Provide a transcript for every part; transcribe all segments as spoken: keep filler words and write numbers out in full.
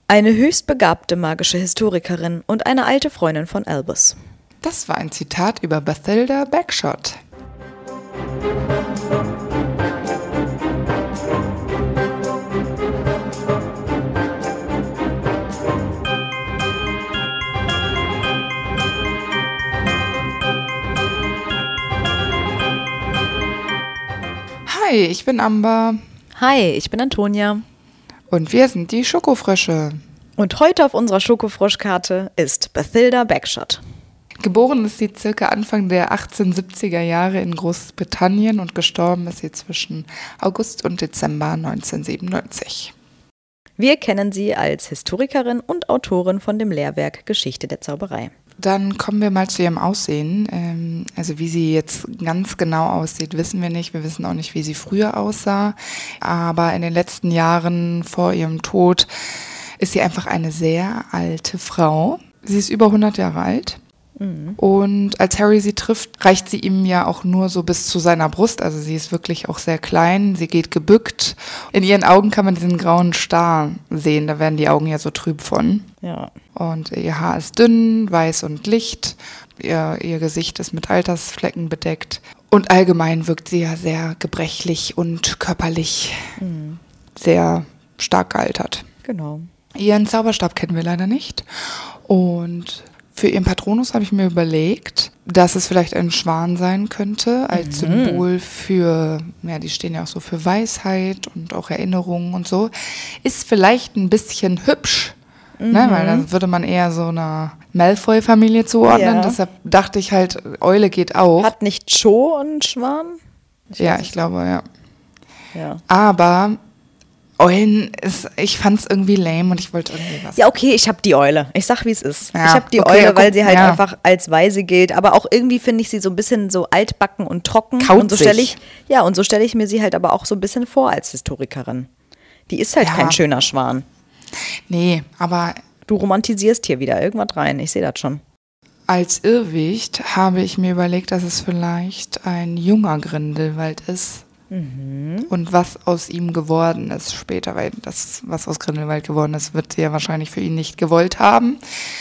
Eine höchst begabte magische Historikerin und eine alte Freundin von Albus. Das war ein Zitat über Bathilda Bagshot. Hi, ich bin Amber. Hi, ich bin Antonia. Und wir sind die Schokofrösche. Und heute auf unserer Schokofroschkarte ist Bathilda Bagshot. Geboren ist sie circa Anfang der achtzehnhundertsiebziger Jahre in Großbritannien und gestorben ist sie zwischen August und Dezember neunzehnhundertsiebenundneunzig. Wir kennen sie als Historikerin und Autorin von dem Lehrwerk Geschichte der Zauberei. Dann kommen wir mal zu ihrem Aussehen. Ähm, also wie sie jetzt ganz genau aussieht, wissen wir nicht. Wir wissen auch nicht, wie sie früher aussah. Aber in den letzten Jahren vor ihrem Tod ist sie einfach eine sehr alte Frau. Sie ist über hundert Jahre alt. Mhm. Und als Harry sie trifft, reicht sie ihm ja auch nur so bis zu seiner Brust. Also sie ist wirklich auch sehr klein. Sie geht gebückt. In ihren Augen kann man diesen grauen Star sehen. Da werden die Augen ja so trüb von. Ja. Und ihr Haar ist dünn, weiß und licht. Ihr, ihr Gesicht ist mit Altersflecken bedeckt. Und allgemein wirkt sie ja sehr gebrechlich und körperlich mhm. sehr stark gealtert. Genau. Ihren Zauberstab kennen wir leider nicht. Und für ihren Patronus habe ich mir überlegt, dass es vielleicht ein Schwan sein könnte, als mhm. Symbol für, ja, die stehen ja auch so für Weisheit und auch Erinnerungen und so. Ist vielleicht ein bisschen hübsch, mhm. ne, weil dann würde man eher so einer Malfoy-Familie zuordnen. Ja. Deshalb dachte ich halt, Eule geht auch. Hat nicht Cho einen Schwan? Ich ja, ich glaube, ja. ja. Aber Eulen ist, ich fand es irgendwie lame und ich wollte irgendwie was. Ja, okay, ich habe die Eule. Ich sag, wie es ist. Ja, ich habe die okay, Eule, guck, weil sie halt ja. einfach als weise gilt. Aber auch irgendwie finde ich sie so ein bisschen so altbacken und trocken. Kaut und so sich. stelle ich, ja, und so stelle ich mir sie halt aber auch so ein bisschen vor als Historikerin. Die ist halt Ja. kein schöner Schwan. Nee, aber Du romantisierst hier wieder irgendwas rein. Ich sehe das schon. als Irrwicht habe ich mir überlegt, dass es vielleicht ein junger Grindelwald ist. Mhm. Und was aus ihm geworden ist später, weil das, was aus Grindelwald geworden ist, wird sie ja wahrscheinlich für ihn nicht gewollt haben.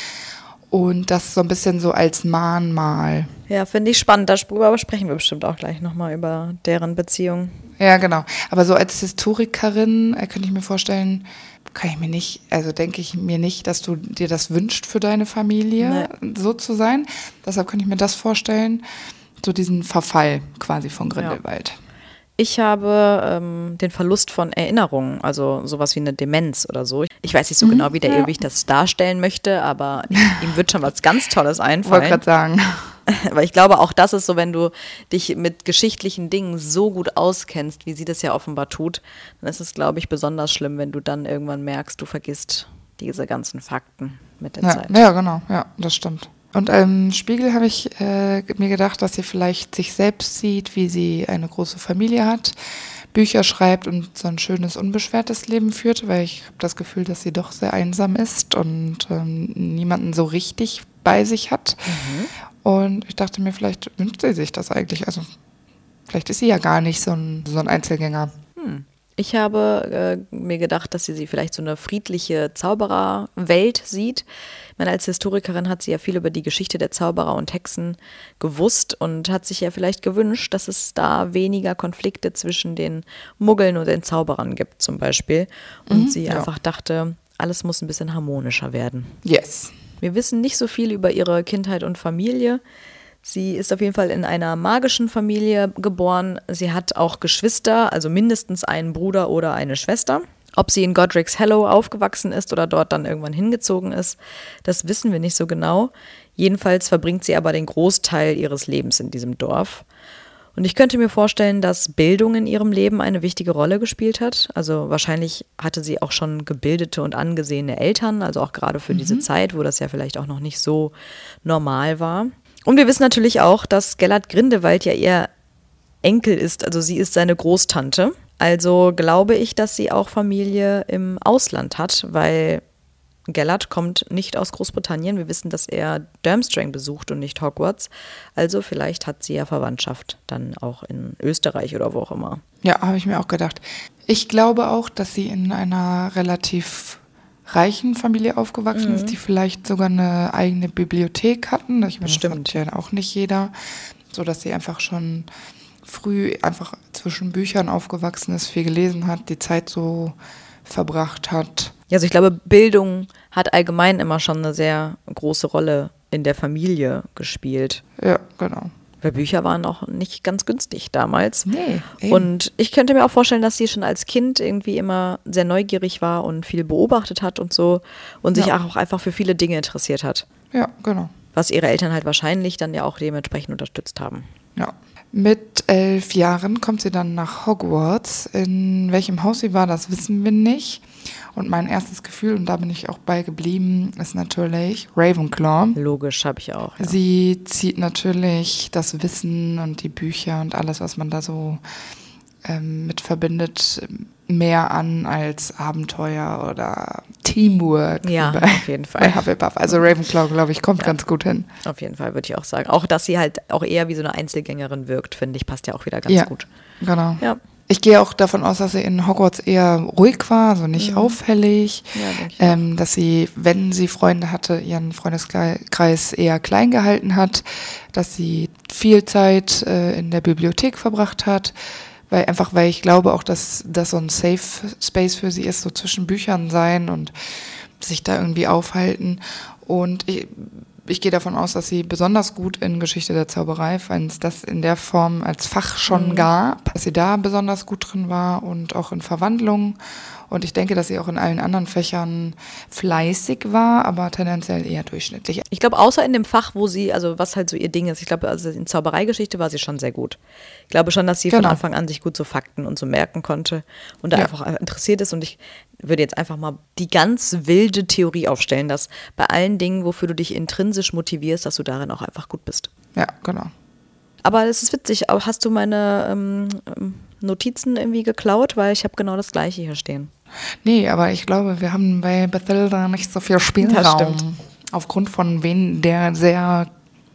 Und das so ein bisschen so als Mahnmal. Ja, finde ich spannend. Darüber sprechen wir bestimmt auch gleich nochmal über deren Beziehung. Ja, genau. Aber so als Historikerin äh, könnte ich mir vorstellen, kann ich mir nicht, also denke ich mir nicht, dass du dir das wünschst für deine Familie, nee. so zu sein. Deshalb könnte ich mir das vorstellen, so diesen Verfall quasi von Grindelwald. Ja. Ich habe ähm, den Verlust von Erinnerungen, also sowas wie eine Demenz oder so. Ich weiß nicht so mhm, genau, wie der ja. Irrwicht das darstellen möchte, aber ihm wird schon was ganz Tolles Ich wollte einfallen. gerade sagen. Weil ich glaube, auch das ist so, wenn du dich mit geschichtlichen Dingen so gut auskennst, wie sie das ja offenbar tut, dann ist es, glaube ich, besonders schlimm, wenn du dann irgendwann merkst, du vergisst diese ganzen Fakten mit der Ja, Zeit. ja, genau, ja, das stimmt. Und im Spiegel habe ich äh, mir gedacht, dass sie vielleicht sich selbst sieht, wie sie eine große Familie hat, Bücher schreibt und so ein schönes, unbeschwertes Leben führt, weil ich habe das Gefühl, dass sie doch sehr einsam ist und ähm, niemanden so richtig bei sich hat. Mhm. Und ich dachte mir, vielleicht wünscht sie sich das eigentlich. Also vielleicht ist sie ja gar nicht so ein, so ein Einzelgänger. Hm. Ich habe äh, mir gedacht, dass sie, sie vielleicht so eine friedliche Zaubererwelt sieht. Ich meine, als Historikerin hat sie ja viel über die Geschichte der Zauberer und Hexen gewusst und hat sich ja vielleicht gewünscht, dass es da weniger Konflikte zwischen den Muggeln und den Zauberern gibt zum Beispiel. Und Mhm, sie ja. einfach dachte, alles muss ein bisschen harmonischer werden. Yes. Wir wissen nicht so viel über ihre Kindheit und Familie. Sie ist auf jeden Fall in einer magischen Familie geboren. Sie hat auch Geschwister, also mindestens einen Bruder oder eine Schwester. Ob sie in Godric's Hollow aufgewachsen ist oder dort dann irgendwann hingezogen ist, das wissen wir nicht so genau. Jedenfalls verbringt sie aber den Großteil ihres Lebens in diesem Dorf. Und ich könnte mir vorstellen, dass Bildung in ihrem Leben eine wichtige Rolle gespielt hat. Also wahrscheinlich hatte sie auch schon gebildete und angesehene Eltern, also auch gerade für mhm. diese Zeit, wo das ja vielleicht auch noch nicht so normal war. Und wir wissen natürlich auch, dass Gellert Grindelwald ja ihr Enkel ist, also sie ist seine Großtante. Also glaube ich, dass sie auch Familie im Ausland hat, weil Gellert kommt nicht aus Großbritannien. Wir wissen, dass er Durmstrang besucht und nicht Hogwarts. Also vielleicht hat sie ja Verwandtschaft dann auch in Österreich oder wo auch immer. Ja, habe ich mir auch gedacht. Ich glaube auch, dass sie in einer relativ reichen Familie aufgewachsen Mhm. ist, die vielleicht sogar eine eigene Bibliothek hatten. Ich meine, das Bestimmt. hat ja auch nicht jeder, sodass sie einfach schon früh einfach zwischen Büchern aufgewachsen ist, viel gelesen hat, die Zeit so verbracht hat. Ja, also ich glaube, Bildung hat allgemein immer schon eine sehr große Rolle in der Familie gespielt. Ja, genau. Weil Bücher waren auch nicht ganz günstig damals. Nee, eben. Und ich könnte mir auch vorstellen, dass sie schon als Kind irgendwie immer sehr neugierig war und viel beobachtet hat und so und sich Ja. auch einfach für viele Dinge interessiert hat. Ja, genau. Was ihre Eltern halt wahrscheinlich dann ja auch dementsprechend unterstützt haben. Ja. Mit elf Jahren kommt sie dann nach Hogwarts. In welchem Haus sie war, das wissen wir nicht. Und mein erstes Gefühl, und da bin ich auch bei geblieben, ist natürlich Ravenclaw. Logisch, habe ich auch. Ja. Sie zieht natürlich das Wissen und die Bücher und alles, was man da so ähm, mit verbindet, mehr an als Abenteuer oder Teamwork. Ja, bei, auf jeden bei Fall. Hufflepuff. Also Ravenclaw, glaube ich, kommt Ja. ganz gut hin. Auf jeden Fall würde ich auch sagen. Auch, dass sie halt auch eher wie so eine Einzelgängerin wirkt, finde ich, passt ja auch wieder ganz Ja. gut. Genau. Ja. Ich gehe auch davon aus, dass sie in Hogwarts eher ruhig war, also nicht Mhm. auffällig. Ja, denke ich. Ähm, dass sie, wenn sie Freunde hatte, ihren Freundeskreis eher klein gehalten hat, dass sie viel Zeit äh, in der Bibliothek verbracht hat, weil einfach, weil ich glaube auch, dass das so ein Safe Space für sie ist, so zwischen Büchern sein und sich da irgendwie aufhalten. Und ich, ich gehe davon aus, dass sie besonders gut in Geschichte der Zauberei, wenn es das in der Form als Fach schon Mhm. gab, dass sie da besonders gut drin war und auch in Verwandlungen. Und ich denke, dass sie auch in allen anderen Fächern fleißig war, aber tendenziell eher durchschnittlich. Ich glaube, außer in dem Fach, wo sie, also was halt so ihr Ding ist, ich glaube, also in Zaubereigeschichte war sie schon sehr gut. Ich glaube schon, dass sie von Genau. Anfang an sich gut so Fakten und so merken konnte und da Ja. einfach interessiert ist. Und ich würde jetzt einfach mal die ganz wilde Theorie aufstellen, dass bei allen Dingen, wofür du dich intrinsisch motivierst, dass du darin auch einfach gut bist. Ja, genau. Aber es ist witzig, aber hast du meine ähm, ähm, Notizen irgendwie geklaut? Weil ich habe genau das Gleiche hier stehen. Nee, aber ich glaube, wir haben bei Bathilda nicht so viel Spielraum. Das stimmt. Aufgrund von wen der sehr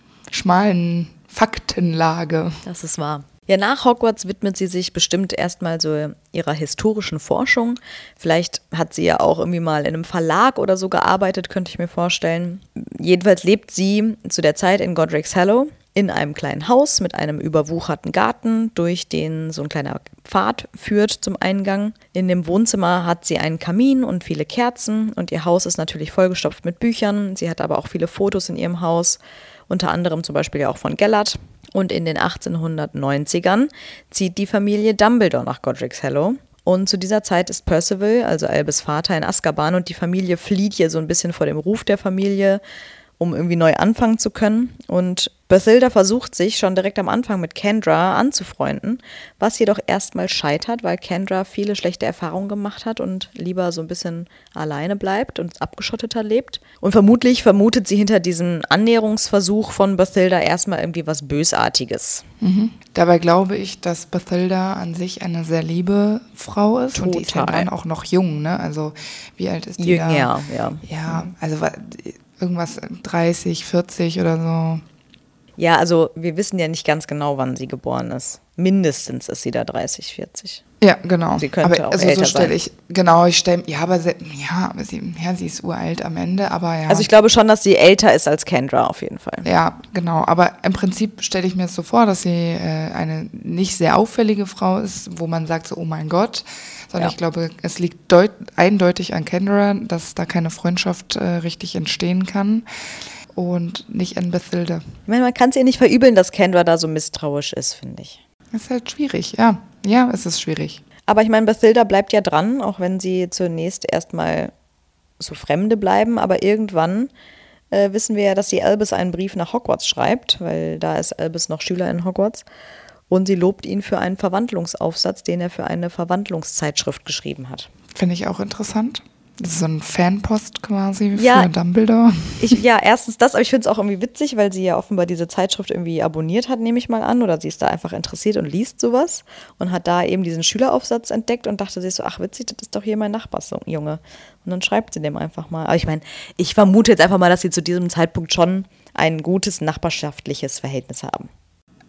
schmalen Faktenlage. Das ist wahr. Ja, nach Hogwarts widmet sie sich bestimmt erstmal so ihrer historischen Forschung. Vielleicht hat sie ja auch irgendwie mal in einem Verlag oder so gearbeitet, könnte ich mir vorstellen. Jedenfalls lebt sie zu der Zeit in Godric's Hollow in einem kleinen Haus mit einem überwucherten Garten, durch den so ein kleiner Pfad führt zum Eingang. In dem Wohnzimmer hat sie einen Kamin und viele Kerzen und ihr Haus ist natürlich vollgestopft mit Büchern. Sie hat aber auch viele Fotos in ihrem Haus, unter anderem zum Beispiel ja auch von Gellert. Und in den achtzehnhundertneunzigern zieht die Familie Dumbledore nach Godric's Hollow. Und zu dieser Zeit ist Percival, also Albus Vater, in Azkaban und die Familie flieht hier so ein bisschen vor dem Ruf der Familie, um irgendwie neu anfangen zu können. Und Bathilda versucht sich schon direkt am Anfang mit Kendra anzufreunden, was jedoch erstmal scheitert, weil Kendra viele schlechte Erfahrungen gemacht hat und lieber so ein bisschen alleine bleibt und abgeschotteter lebt. Und vermutlich vermutet sie hinter diesem Annäherungsversuch von Bathilda erstmal irgendwie was Bösartiges. Mhm. Dabei glaube ich, dass Bathilda an sich eine sehr liebe Frau ist. Und die ist ja Total. dann auch noch jung, ne? Also wie alt ist die Jünger, da? ja. Ja, also wa- irgendwas dreißig, vierzig oder so. Ja, also wir wissen ja nicht ganz genau, wann sie geboren ist. Mindestens ist sie da dreißig, vierzig. Ja, genau. Sie könnte aber auch also älter so stelle sein. ich, genau, ich stelle, ja, aber sie, ja, aber sie, ja, sie ist uralt am Ende, aber ja. Also ich glaube schon, dass sie älter ist als Kendra auf jeden Fall. Ja, genau. Aber im Prinzip stelle ich mir es so vor, dass sie äh, eine nicht sehr auffällige Frau ist, wo man sagt so, oh mein Gott. Sondern Ja. ich glaube, es liegt deut- eindeutig an Kendra, dass da keine Freundschaft äh, richtig entstehen kann. Und nicht an Bathilda. Ich meine, man kann es ihr nicht verübeln, dass Kendra da so misstrauisch ist, finde ich. Das ist halt schwierig, ja. Ja, es ist schwierig. Aber ich meine, Bathilda bleibt ja dran, auch wenn sie zunächst erstmal so Fremde bleiben. Aber irgendwann äh, wissen wir ja, dass sie Albus einen Brief nach Hogwarts schreibt, weil da ist Albus noch Schüler in Hogwarts. Und sie lobt ihn für einen Verwandlungsaufsatz, den er für eine Verwandlungszeitschrift geschrieben hat. Finde ich auch interessant. Das ist so ein Fanpost quasi Ja. für Dumbledore. Ich, ja, erstens das, aber ich finde es auch irgendwie witzig, weil sie ja offenbar diese Zeitschrift irgendwie abonniert hat, nehme ich mal an, oder sie ist da einfach interessiert und liest sowas und hat da eben diesen Schüleraufsatz entdeckt und dachte sich so, ach witzig, das ist doch hier mein Nachbarsjunge. Und dann schreibt sie dem einfach mal. Aber ich meine, ich vermute jetzt einfach mal, dass sie zu diesem Zeitpunkt schon ein gutes nachbarschaftliches Verhältnis haben.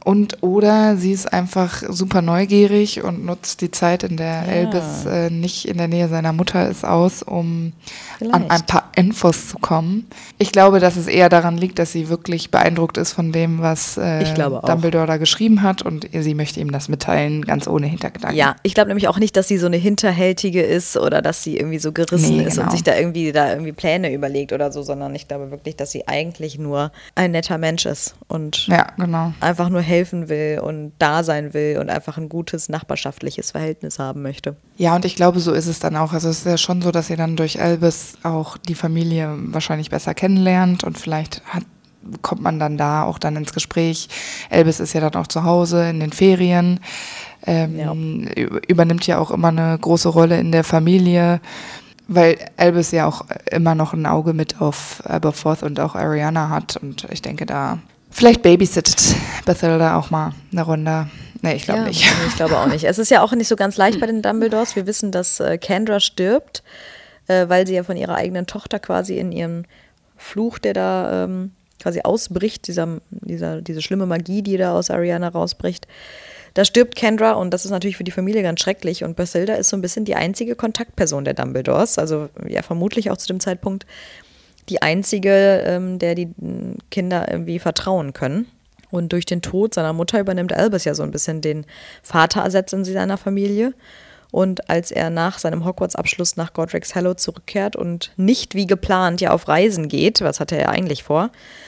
Und oder sie ist einfach super neugierig und nutzt die Zeit, in der Ja. Elvis äh, nicht in der Nähe seiner Mutter ist, aus, um Vielleicht. an ein paar Infos zu kommen. Ich glaube, dass es eher daran liegt, dass sie wirklich beeindruckt ist von dem, was äh, Ich glaube auch. Dumbledore da geschrieben hat und sie möchte ihm das mitteilen, ganz ohne Hintergedanken. Ja, ich glaube nämlich auch nicht, dass sie so eine Hinterhältige ist oder dass sie irgendwie so gerissen Nee, ist genau. und sich da irgendwie da irgendwie Pläne überlegt oder so, sondern ich glaube wirklich, dass sie eigentlich nur ein netter Mensch ist und Ja, genau. einfach nur helfen will und da sein will und einfach ein gutes nachbarschaftliches Verhältnis haben möchte. Ja, und ich glaube, so ist es dann auch. Also es ist ja schon so, dass sie dann durch Albus auch die Familie wahrscheinlich besser kennenlernt und vielleicht hat, kommt man dann da auch dann ins Gespräch. Albus ist ja dann auch zu Hause in den Ferien, ähm, Ja. ü- übernimmt ja auch immer eine große Rolle in der Familie, weil Albus ja auch immer noch ein Auge mit auf Aberforth und auch Ariana hat und ich denke da, vielleicht babysittet Bathilda auch mal eine Runde. Nee, ich glaube Ja, nicht. nee, ich glaube auch nicht. Es ist ja auch nicht so ganz leicht bei den Dumbledores. Wir wissen, dass äh, Kendra stirbt, äh, weil sie ja von ihrer eigenen Tochter quasi in ihrem Fluch, der da ähm, quasi ausbricht, dieser, dieser, diese schlimme Magie, die da aus Ariana rausbricht. Da stirbt Kendra und das ist natürlich für die Familie ganz schrecklich. Und Bathilda ist so ein bisschen die einzige Kontaktperson der Dumbledores, also ja vermutlich auch zu dem Zeitpunkt die einzige, ähm, der die Kinder irgendwie vertrauen können. Und durch den Tod seiner Mutter übernimmt Albus ja so ein bisschen den Vaterersatz in seiner Familie. Und als er nach seinem Hogwarts-Abschluss nach Godric's Hollow zurückkehrt und nicht wie geplant ja auf Reisen geht, was hatte er eigentlich vor,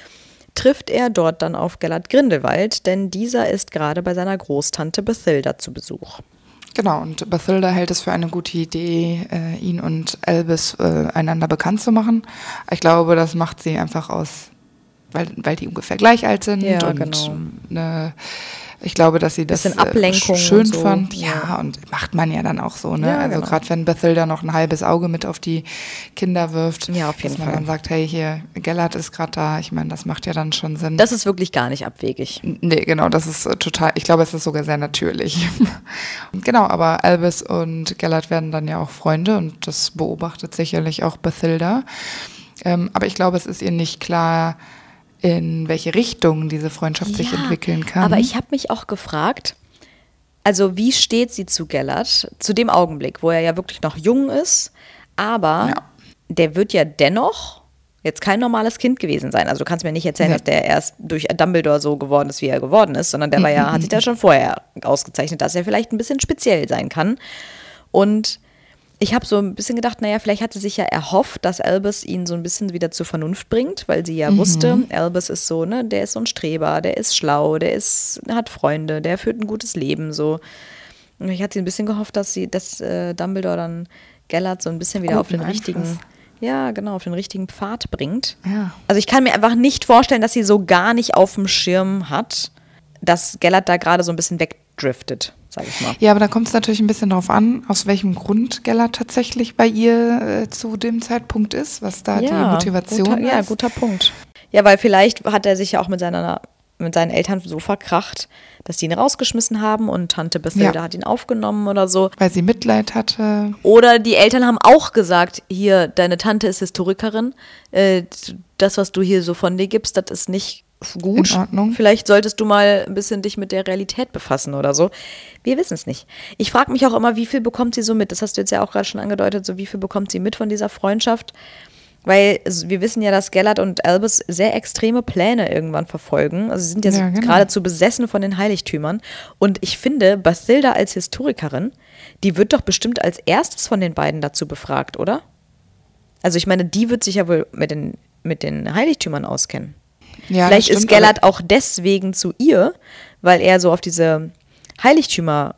trifft er dort dann auf Gellert Grindelwald, denn dieser ist gerade bei seiner Großtante Bathilda zu Besuch. Genau, und Bathilda hält es für eine gute Idee, äh, ihn und Albus äh, einander bekannt zu machen. Ich glaube, das macht sie einfach aus, weil, weil die ungefähr gleich alt sind. Ja, und genau. ne, ich glaube, dass sie das Bisschen äh, Ablenkung schön und so. fand. Ja, Ja. und macht man ja dann auch so. Ne? Ja, also genau. gerade wenn Bathilda noch ein halbes Auge mit auf die Kinder wirft, Ja, auf jeden dass man Fall. dann sagt, hey, hier, Gellert ist gerade da. Ich meine, das macht ja dann schon Sinn. Das ist wirklich gar nicht abwegig. Nee, genau, das ist äh, total, ich glaube, es ist sogar sehr natürlich. Genau, aber Albus und Gellert werden dann ja auch Freunde und das beobachtet sicherlich auch Bathilda. Ähm, aber ich glaube, es ist ihr nicht klar, in welche Richtung diese Freundschaft sich entwickeln kann. Aber ich habe mich auch gefragt, also wie steht sie zu Gellert zu dem Augenblick, wo er ja wirklich noch jung ist, aber Ja. der wird ja dennoch jetzt kein normales Kind gewesen sein. Also du kannst mir nicht erzählen, Nee. dass der erst durch Dumbledore so geworden ist, wie er geworden ist, sondern der war ja, hat sich da schon vorher ausgezeichnet, dass er vielleicht ein bisschen speziell sein kann. Und ich habe so ein bisschen gedacht, naja, vielleicht hat sie sich ja erhofft, dass Albus ihn so ein bisschen wieder zur Vernunft bringt, weil sie ja wusste, Albus ist so, ne, der ist so ein Streber, der ist schlau, der ist, hat Freunde, der führt ein gutes Leben, so. Und ich hatte ein bisschen gehofft, dass sie, dass äh, Dumbledore dann Gellert so ein bisschen wieder Guten auf den Einfluss. richtigen, ja, genau, auf den richtigen Pfad bringt. Ja. Also ich kann mir einfach nicht vorstellen, dass sie so gar nicht auf dem Schirm hat, dass Gellert da gerade so ein bisschen wegdriftet, sag ich mal. Ja, aber da kommt es natürlich ein bisschen drauf an, aus welchem Grund Gellert tatsächlich bei ihr äh, zu dem Zeitpunkt ist, was da die Motivation guter, ist. Ja, guter Punkt. Ja, weil vielleicht hat er sich ja auch mit, seiner, mit seinen Eltern so verkracht, dass die ihn rausgeschmissen haben und Tante Bathilda Ja. hat ihn aufgenommen oder so. Weil sie Mitleid hatte. Oder die Eltern haben auch gesagt, hier, deine Tante ist Historikerin, äh, das, was du hier so von dir gibst, das ist nicht gut. In Ordnung. Vielleicht solltest du mal ein bisschen dich mit der Realität befassen oder so. Wir wissen es nicht. Ich frage mich auch immer, wie viel bekommt sie so mit? Das hast du jetzt ja auch gerade schon angedeutet, so wie viel bekommt sie mit von dieser Freundschaft? Weil es- wir wissen ja, dass Gellert und Albus sehr extreme Pläne irgendwann verfolgen. Also sie sind ja, Ja, so genau. geradezu besessen von den Heiligtümern. Und ich finde, Bathilda als Historikerin, die wird doch bestimmt als erstes von den beiden dazu befragt, oder? Also ich meine, die wird sich ja wohl mit den, mit den Heiligtümern auskennen. Ja, Vielleicht das ist stimmt, Gellert aber- auch deswegen zu ihr, weil er so auf diese Heiligtümer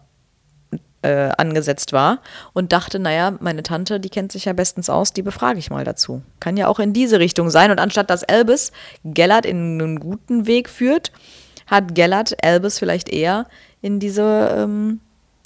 äh, angesetzt war und dachte, naja, meine Tante, die kennt sich ja bestens aus, die befrage ich mal dazu. Kann ja auch in diese Richtung sein. Und anstatt dass Albus Gellert in einen guten Weg führt, hat Gellert Albus vielleicht eher in diese ähm,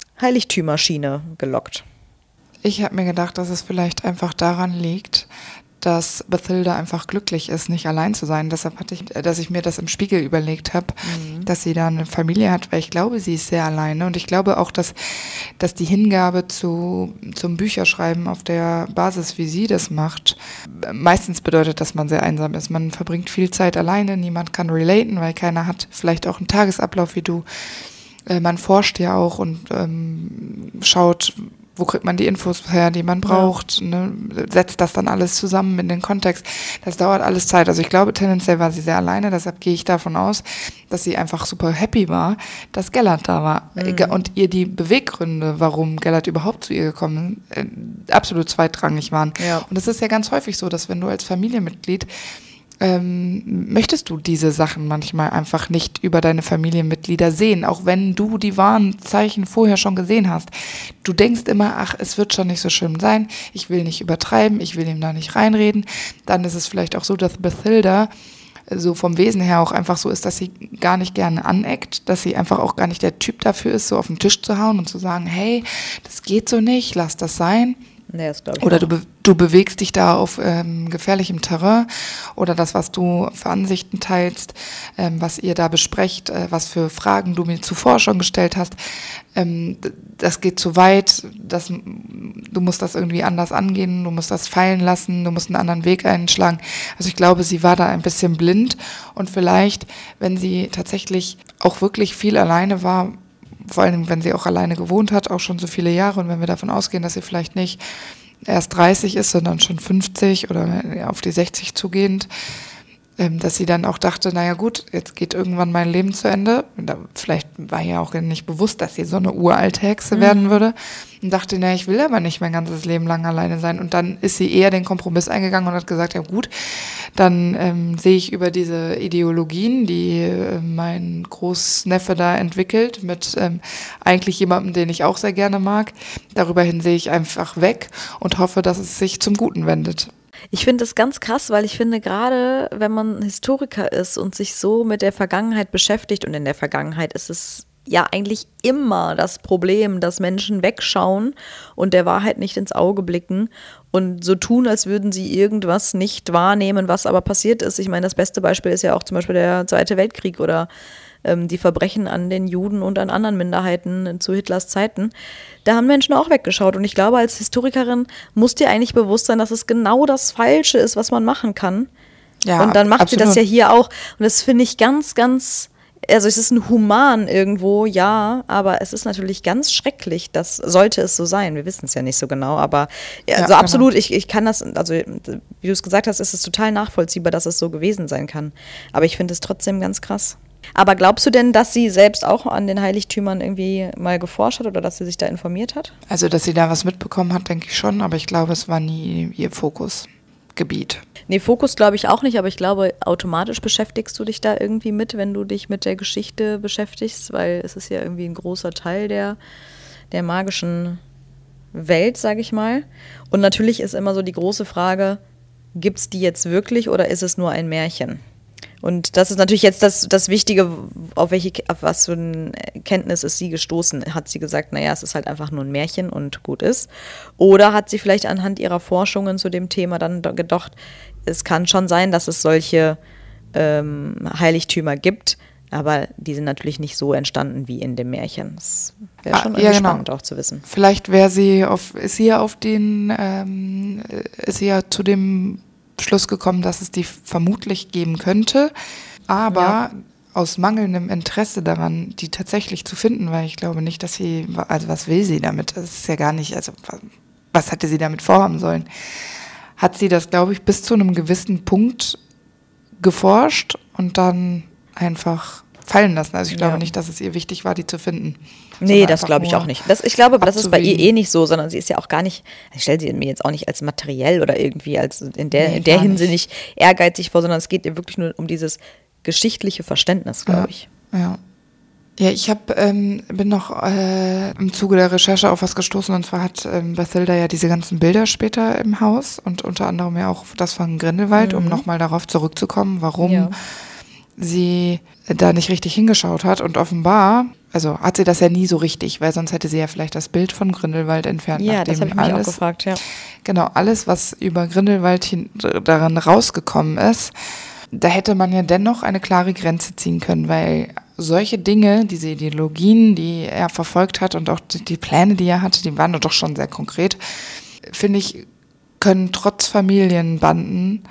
Heiligtümerschiene gelockt. Ich habe mir gedacht, dass es vielleicht einfach daran liegt, dass Bathilda einfach glücklich ist, nicht allein zu sein. Deshalb hatte ich, dass ich mir das im Spiegel überlegt habe, mhm. dass sie da eine Familie hat, weil ich glaube, sie ist sehr alleine. Und ich glaube auch, dass, dass die Hingabe zu, zum Bücherschreiben auf der Basis, wie sie das macht, meistens bedeutet, dass man sehr einsam ist. Man verbringt viel Zeit alleine, niemand kann relaten, weil keiner hat vielleicht auch einen Tagesablauf wie du. Äh, man forscht ja auch und ähm, schaut, wo kriegt man die Infos her, die man braucht, ja. ne? Setzt das dann alles zusammen in den Kontext. Das dauert alles Zeit. Also ich glaube, tendenziell war sie sehr alleine, deshalb gehe ich davon aus, dass sie einfach super happy war, dass Gellert da war. Mhm. Und ihr die Beweggründe, warum Gellert überhaupt zu ihr gekommen ist, äh, absolut zweitrangig waren. Ja. Und es ist ja ganz häufig so, dass wenn du als Familienmitglied Ähm, möchtest du diese Sachen manchmal einfach nicht über deine Familienmitglieder sehen, auch wenn du die Warnzeichen vorher schon gesehen hast. Du denkst immer, ach, es wird schon nicht so schlimm sein, ich will nicht übertreiben, ich will ihm da nicht reinreden. Dann ist es vielleicht auch so, dass Bathilda so vom Wesen her auch einfach so ist, dass sie gar nicht gerne aneckt, dass sie einfach auch gar nicht der Typ dafür ist, so auf den Tisch zu hauen und zu sagen, hey, das geht so nicht, lass das sein. Nee, das glaub ich oder auch. du, be- du bewegst dich da auf ähm, gefährlichem Terrain oder das, was du für Ansichten teilst, ähm, was ihr da besprecht, äh, was für Fragen du mir zuvor schon gestellt hast, ähm, das geht zu weit, das, du musst das irgendwie anders angehen, du musst das fallen lassen, du musst einen anderen Weg einschlagen. Also ich glaube, sie war da ein bisschen blind und vielleicht, wenn sie tatsächlich auch wirklich viel alleine war, vor allem, wenn sie auch alleine gewohnt hat, auch schon so viele Jahre. Und wenn wir davon ausgehen, dass sie vielleicht nicht erst dreißig ist, sondern schon fünfzig oder auf die sechzig zugehend, dass sie dann auch dachte, naja gut, jetzt geht irgendwann mein Leben zu Ende. Vielleicht war ihr auch nicht bewusst, dass sie so eine uralte Hexe mhm. werden würde. Und dachte, naja, ich will aber nicht mein ganzes Leben lang alleine sein. Und dann ist sie eher den Kompromiss eingegangen und hat gesagt, ja gut, dann ähm, sehe ich über diese Ideologien, die äh, mein Großneffe da entwickelt, mit ähm, eigentlich jemandem, den ich auch sehr gerne mag. Darüber hin sehe ich einfach weg und hoffe, dass es sich zum Guten wendet. Ich finde das ganz krass, weil ich finde, gerade wenn man Historiker ist und sich so mit der Vergangenheit beschäftigt, und in der Vergangenheit ist es ja eigentlich immer das Problem, dass Menschen wegschauen und der Wahrheit nicht ins Auge blicken und so tun, als würden sie irgendwas nicht wahrnehmen, was aber passiert ist. Ich meine, das beste Beispiel ist ja auch zum Beispiel der Zweite Weltkrieg oder ähm, die Verbrechen an den Juden und an anderen Minderheiten zu Hitlers Zeiten. Da haben Menschen auch weggeschaut und ich glaube, als Historikerin muss dir eigentlich bewusst sein, dass es genau das Falsche ist, was man machen kann. Ja, und dann macht absolut. Sie das ja hier auch und das finde ich ganz, ganz, also es ist ein Human irgendwo, ja, aber es ist natürlich ganz schrecklich, das sollte es so sein, wir wissen es ja nicht so genau, aber ja, also ja, absolut, genau. ich, ich kann das, also wie du es gesagt hast, ist es total nachvollziehbar, dass es so gewesen sein kann, aber ich finde es trotzdem ganz krass. Aber glaubst du denn, dass sie selbst auch an den Heiligtümern irgendwie mal geforscht hat oder dass sie sich da informiert hat? Also, dass sie da was mitbekommen hat, denke ich schon, aber ich glaube, es war nie ihr Fokusgebiet. Nee, Fokus glaube ich auch nicht, aber ich glaube, automatisch beschäftigst du dich da irgendwie mit, wenn du dich mit der Geschichte beschäftigst, weil es ist ja irgendwie ein großer Teil der, der magischen Welt, sage ich mal. Und natürlich ist immer so die große Frage, gibt es die jetzt wirklich oder ist es nur ein Märchen? Und das ist natürlich jetzt das, das Wichtige, auf welche, auf was für eine Kenntnis ist sie gestoßen. Hat sie gesagt, naja, es ist halt einfach nur ein Märchen und gut ist. Oder hat sie vielleicht anhand ihrer Forschungen zu dem Thema dann gedacht, es kann schon sein, dass es solche ähm, Heiligtümer gibt, aber die sind natürlich nicht so entstanden wie in dem Märchen. Das wäre schon ah, ja, spannend genau. auch zu wissen. Vielleicht wäre sie auf, ist sie ja auf den, ähm, ist sie ja zu dem Schluss gekommen, dass es die vermutlich geben könnte, aber ja. aus mangelndem Interesse daran, die tatsächlich zu finden, weil ich glaube nicht, dass sie, also was will sie damit? Das ist ja gar nicht, also was hätte sie damit vorhaben sollen? Hat sie das, glaube ich, bis zu einem gewissen Punkt geforscht und dann einfach fallen lassen. Also ich glaube ja. nicht, dass es ihr wichtig war, die zu finden. Nee, das glaube ich auch nicht. Das, ich glaube, das ist bei ihr eh nicht so, sondern sie ist ja auch gar nicht, ich stelle sie mir jetzt auch nicht als materiell oder irgendwie als in der, nee, in der Hinsicht nicht ehrgeizig vor, sondern es geht ihr wirklich nur um dieses geschichtliche Verständnis, glaube ja. ich. Ja. Ja, ich hab, ähm, bin noch äh, im Zuge der Recherche auf was gestoßen und zwar hat ähm, Bathilda ja diese ganzen Bilder später im Haus und unter anderem ja auch das von Grindelwald, mhm. um nochmal darauf zurückzukommen, warum ja. sie da nicht richtig hingeschaut hat und offenbar also hat sie das ja nie so richtig, weil sonst hätte sie ja vielleicht das Bild von Grindelwald entfernt. Ja, das habe ich mich alles, auch gefragt, ja. Genau, alles, was über Grindelwald hin, daran rausgekommen ist, da hätte man ja dennoch eine klare Grenze ziehen können, weil solche Dinge, diese Ideologien, die er verfolgt hat und auch die, die Pläne, die er hatte, die waren doch schon sehr konkret, finde ich, können trotz Familienbanden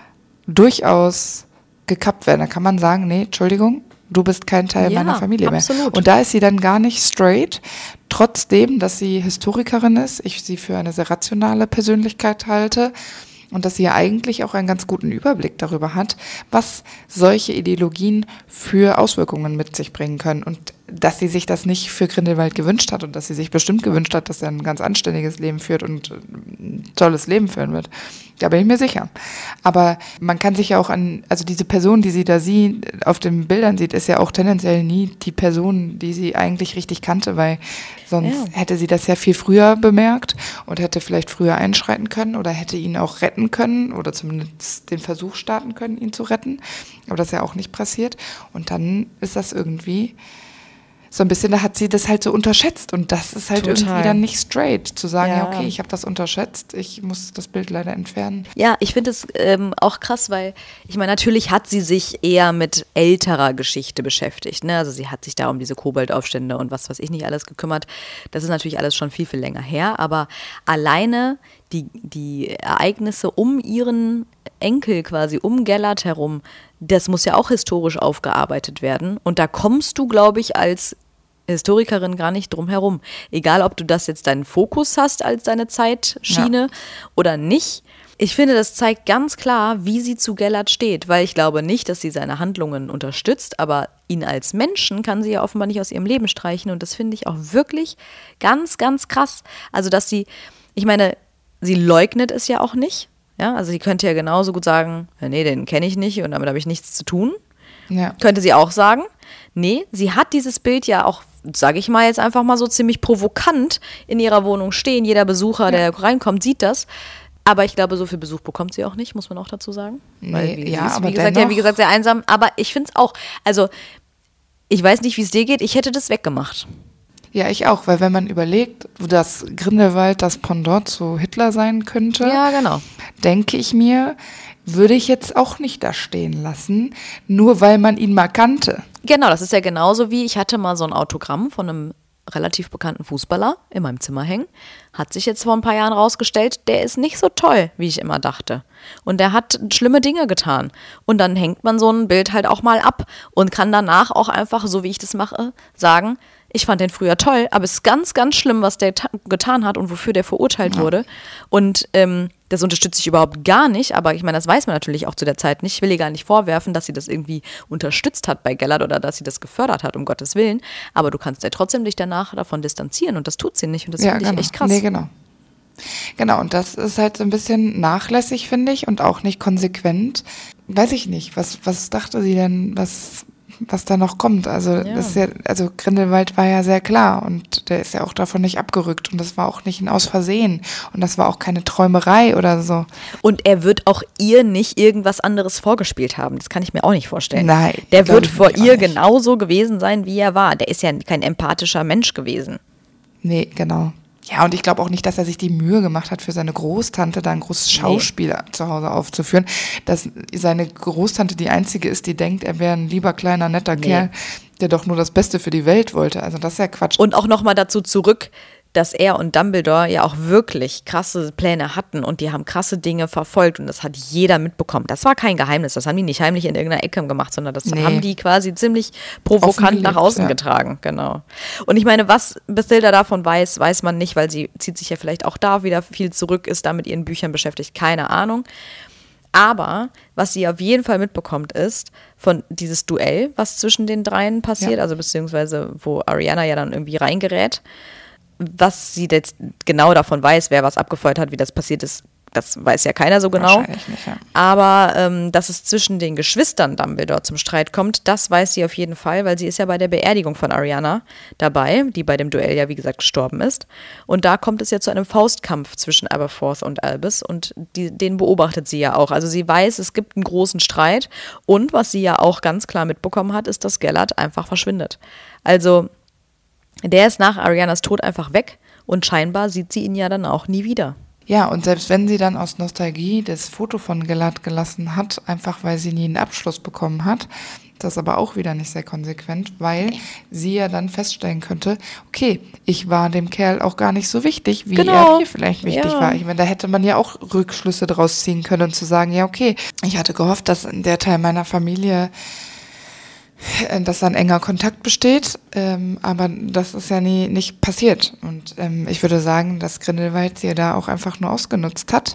durchaus gekappt werden. Da kann man sagen, nee, Entschuldigung, du bist kein Teil Ja, meiner Familie absolut. mehr. Und da ist sie dann gar nicht straight, trotzdem, dass sie Historikerin ist, ich sie für eine sehr rationale Persönlichkeit halte und dass sie ja eigentlich auch einen ganz guten Überblick darüber hat, was solche Ideologien für Auswirkungen mit sich bringen können und dass sie sich das nicht für Grindelwald gewünscht hat und dass sie sich bestimmt gewünscht hat, dass er ein ganz anständiges Leben führt und ein tolles Leben führen wird. Da bin ich mir sicher. Aber man kann sich ja auch an, also diese Person, die sie da sieht, auf den Bildern sieht, ist ja auch tendenziell nie die Person, die sie eigentlich richtig kannte, weil sonst Ja. hätte sie das ja viel früher bemerkt und hätte vielleicht früher einschreiten können oder hätte ihn auch retten können oder zumindest den Versuch starten können, ihn zu retten. Aber das ist ja auch nicht passiert. Und dann ist das irgendwie so ein bisschen, da hat sie das halt so unterschätzt und das ist halt Total. irgendwie dann nicht straight, zu sagen, ja, Ja. okay, ich habe das unterschätzt, ich muss das Bild leider entfernen. Ja, ich finde es ähm, auch krass, weil ich meine, natürlich hat sie sich eher mit älterer Geschichte beschäftigt. Ne? Also sie hat sich da um diese Koboldaufstände und was weiß ich nicht alles gekümmert. Das ist natürlich alles schon viel, viel länger her. Aber alleine die, die Ereignisse um ihren Enkel quasi, um Gellert herum, das muss ja auch historisch aufgearbeitet werden. Und da kommst du, glaube ich, als Historikerin gar nicht drum herum. Egal, ob du das jetzt deinen Fokus hast als deine Zeitschiene Ja. oder nicht. Ich finde, das zeigt ganz klar, wie sie zu Gellert steht, weil ich glaube nicht, dass sie seine Handlungen unterstützt, aber ihn als Menschen kann sie ja offenbar nicht aus ihrem Leben streichen und das finde ich auch wirklich ganz, ganz krass. Also, dass sie, ich meine, sie leugnet es ja auch nicht, ja, also sie könnte ja genauso gut sagen, ja, nee, den kenne ich nicht und damit habe ich nichts zu tun. Ja. Könnte sie auch sagen. Nee, sie hat dieses Bild ja auch, sage ich mal jetzt einfach mal so ziemlich provokant in ihrer Wohnung stehen. Jeder Besucher, der reinkommt, sieht das. Aber ich glaube, so viel Besuch bekommt sie auch nicht, muss man auch dazu sagen. Nee, Weil, wie, ja, sie ist, aber wie gesagt, dennoch- ja, wie gesagt, sehr einsam. Aber ich finde es auch, also ich weiß nicht, wie es dir geht, ich hätte das weggemacht. Ja, ich auch, weil wenn man überlegt, dass Grindelwald das Pendant zu Hitler sein könnte, Ja, genau. denke ich mir, würde ich jetzt auch nicht da stehen lassen, nur weil man ihn mal kannte. Genau, das ist ja genauso wie, ich hatte mal so ein Autogramm von einem relativ bekannten Fußballer in meinem Zimmer hängen. Hat sich jetzt vor ein paar Jahren rausgestellt, der ist nicht so toll, wie ich immer dachte. Und der hat schlimme Dinge getan. Und dann hängt man so ein Bild halt auch mal ab und kann danach auch einfach, so wie ich das mache, sagen, ich fand den früher toll, aber es ist ganz, ganz schlimm, was der ta- getan hat und wofür der verurteilt wurde. Und ähm, das unterstütze ich überhaupt gar nicht, aber ich meine, das weiß man natürlich auch zu der Zeit nicht. Ich will ihr gar nicht vorwerfen, dass sie das irgendwie unterstützt hat bei Gellert oder dass sie das gefördert hat, um Gottes Willen. Aber du kannst ja trotzdem dich danach davon distanzieren und das tut sie nicht und das Ja, finde ich genau. echt krass. Nee, genau. Genau, und das ist halt so ein bisschen nachlässig, finde ich, und auch nicht konsequent. Weiß ich nicht, was, was dachte sie denn, was, was da noch kommt? Also, Ja. das ist ja, also Grindelwald war ja sehr klar und der ist ja auch davon nicht abgerückt und das war auch nicht ein Aus Versehen und das war auch keine Träumerei oder so. Und er wird auch ihr nicht irgendwas anderes vorgespielt haben. Das kann ich mir auch nicht vorstellen. Nein, Der glaub wird ich vor nämlich auch ihr nicht. genauso gewesen sein, wie er war. Der ist ja kein empathischer Mensch gewesen. Nee, genau. Ja, und ich glaube auch nicht, dass er sich die Mühe gemacht hat, für seine Großtante da ein großes Schauspiel zu Hause aufzuführen. Dass seine Großtante die einzige ist, die denkt, er wäre ein lieber, kleiner, netter Nee. Kerl, der doch nur das Beste für die Welt wollte. Also das ist ja Quatsch. Und auch nochmal dazu zurück, dass er und Dumbledore ja auch wirklich krasse Pläne hatten und die haben krasse Dinge verfolgt und das hat jeder mitbekommen. Das war kein Geheimnis, das haben die nicht heimlich in irgendeiner Ecke gemacht, sondern das Nee. haben die quasi ziemlich provokant nach Offengelegt, außen ja. getragen, genau. Und ich meine, was Bathilda davon weiß, weiß man nicht, weil sie zieht sich ja vielleicht auch da wieder viel zurück, ist da mit ihren Büchern beschäftigt, keine Ahnung. Aber was sie auf jeden Fall mitbekommt, ist von dieses Duell, was zwischen den dreien passiert, Ja. also beziehungsweise wo Ariana ja dann irgendwie reingerät. Was sie jetzt genau davon weiß, wer was abgefeuert hat, wie das passiert ist, das weiß ja keiner so genau. Wahrscheinlich nicht, ja. Aber ähm, dass es zwischen den Geschwistern Dumbledore zum Streit kommt, das weiß sie auf jeden Fall, weil sie ist ja bei der Beerdigung von Ariana dabei, die bei dem Duell ja wie gesagt gestorben ist. Und da kommt es ja zu einem Faustkampf zwischen Aberforth und Albus und die, den beobachtet sie ja auch. Also sie weiß, es gibt einen großen Streit und was sie ja auch ganz klar mitbekommen hat, ist, dass Gellert einfach verschwindet. Also Der ist nach Arianas Tod einfach weg und scheinbar sieht sie ihn ja dann auch nie wieder. Ja, und selbst wenn sie dann aus Nostalgie das Foto von Gilad gelassen hat, einfach weil sie nie einen Abschluss bekommen hat, das ist aber auch wieder nicht sehr konsequent, weil sie ja dann feststellen könnte, okay, ich war dem Kerl auch gar nicht so wichtig, wie Genau. er mir vielleicht wichtig Ja. war. Ich meine, da hätte man ja auch Rückschlüsse draus ziehen können und zu sagen, ja, okay, ich hatte gehofft, dass der Teil meiner Familie, dass da ein enger Kontakt besteht, ähm, aber das ist ja nie nicht passiert. Und ähm, ich würde sagen, dass Grindelwald sie da auch einfach nur ausgenutzt hat.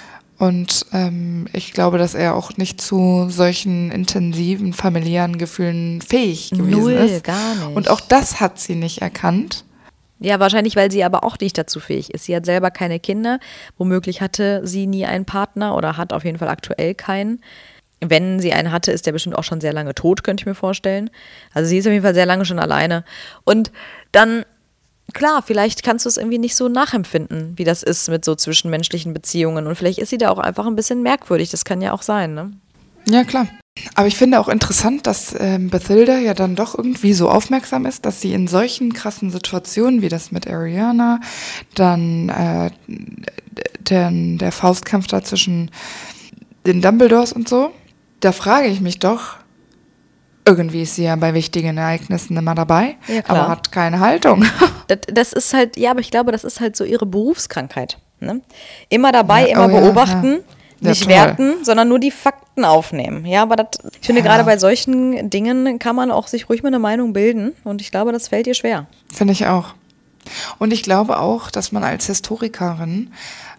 Und ähm, ich glaube, dass er auch nicht zu solchen intensiven familiären Gefühlen fähig gewesen Null, ist. gar nicht. Und auch das hat sie nicht erkannt. Ja, wahrscheinlich, weil sie aber auch nicht dazu fähig ist. Sie hat selber keine Kinder. Womöglich hatte sie nie einen Partner oder hat auf jeden Fall aktuell keinen. Wenn sie einen hatte, ist der bestimmt auch schon sehr lange tot, könnte ich mir vorstellen. Also sie ist auf jeden Fall sehr lange schon alleine. Und dann, klar, vielleicht kannst du es irgendwie nicht so nachempfinden, wie das ist mit so zwischenmenschlichen Beziehungen. Und vielleicht ist sie da auch einfach ein bisschen merkwürdig. Das kann ja auch sein, ne? Ja, klar. Aber ich finde auch interessant, dass ähm, Bathilda ja dann doch irgendwie so aufmerksam ist, dass sie in solchen krassen Situationen wie das mit Ariana, dann äh, der, der Faustkampf da zwischen den Dumbledores und so, da frage ich mich doch, irgendwie ist sie ja bei wichtigen Ereignissen immer dabei, Ja, klar. aber hat keine Haltung. Das, das ist halt, ja, aber ich glaube, das ist halt so ihre Berufskrankheit. Ne? Immer dabei, Ja, immer oh ja, beobachten, ja. nicht Ja, toll. werten, sondern nur die Fakten aufnehmen. Ja, aber das, ich finde, Ja. gerade bei solchen Dingen kann man auch sich ruhig mal eine Meinung bilden. Und ich glaube, das fällt ihr schwer. Finde ich auch. Und ich glaube auch, dass man als Historikerin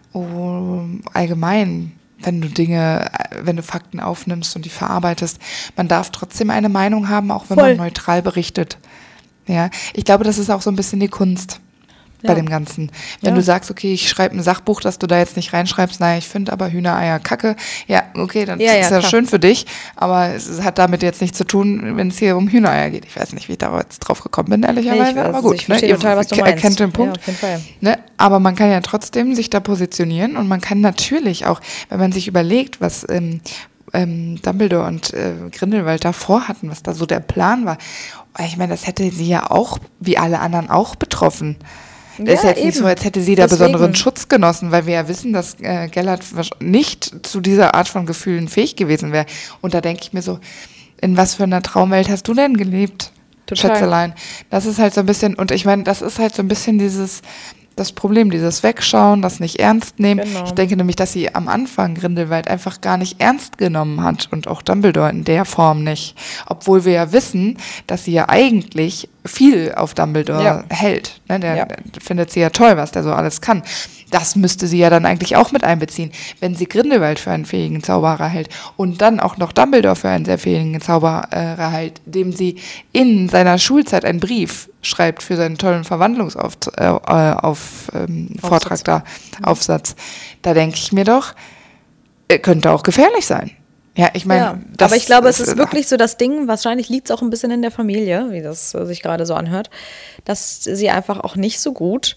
oh, allgemein, wenn du Dinge, wenn du Fakten aufnimmst und die verarbeitest, man darf trotzdem eine Meinung haben, auch wenn Voll. man neutral berichtet. Ja, ich glaube, das ist auch so ein bisschen die Kunst bei Ja. dem Ganzen. Wenn Ja. du sagst, okay, ich schreibe ein Sachbuch, dass du da jetzt nicht reinschreibst, naja, ich finde aber Hühnereier kacke. Ja, okay, dann Ja, ja, ist ja klar. schön für dich, aber es hat damit jetzt nichts zu tun, wenn es hier um Hühnereier geht. Ich weiß nicht, wie ich da jetzt drauf gekommen bin, ehrlicherweise, Nee, ich weiß aber es. gut. Ich verstehe Ihr total, was du ke- meinst. erkennt den Punkt. Ja, auf jeden Fall. Ne? Aber man kann ja trotzdem sich da positionieren und man kann natürlich auch, wenn man sich überlegt, was ähm, ähm, Dumbledore und äh, Grindelwald da vorhatten, was da so der Plan war. Ich meine, das hätte sie ja auch, wie alle anderen, auch betroffen. Das ist Ja, jetzt nicht eben. so, als hätte sie da Deswegen. besonderen Schutz genossen, weil wir ja wissen, dass äh, Gellert wahrsch- nicht zu dieser Art von Gefühlen fähig gewesen wäre. Und da denke ich mir so, in was für einer Traumwelt hast du denn gelebt, Total. Schätzelein? Das ist halt so ein bisschen, und ich meine, das ist halt so ein bisschen dieses, das Problem, dieses Wegschauen, das nicht ernst nehmen. Genau. Ich denke nämlich, dass sie am Anfang Grindelwald einfach gar nicht ernst genommen hat und auch Dumbledore in der Form nicht. Obwohl wir ja wissen, dass sie ja eigentlich viel auf Dumbledore Ja. hält. Ne, der, Ja. der findet sie ja toll, was der so alles kann. Das müsste sie ja dann eigentlich auch mit einbeziehen. Wenn sie Grindelwald für einen fähigen Zauberer hält und dann auch noch Dumbledore für einen sehr fähigen Zauberer hält, dem sie in seiner Schulzeit einen Brief schreibt für seinen tollen Verwandlungsauftrag, äh, auf, ähm, Vortrag da, Aufsatz, da denke ich mir doch, äh, könnte auch gefährlich sein. Ja, ich meine, Ja, das aber ich glaube, es ist, ist wirklich so das Ding, wahrscheinlich liegt es auch ein bisschen in der Familie, wie das äh, sich gerade so anhört, dass sie einfach auch nicht so gut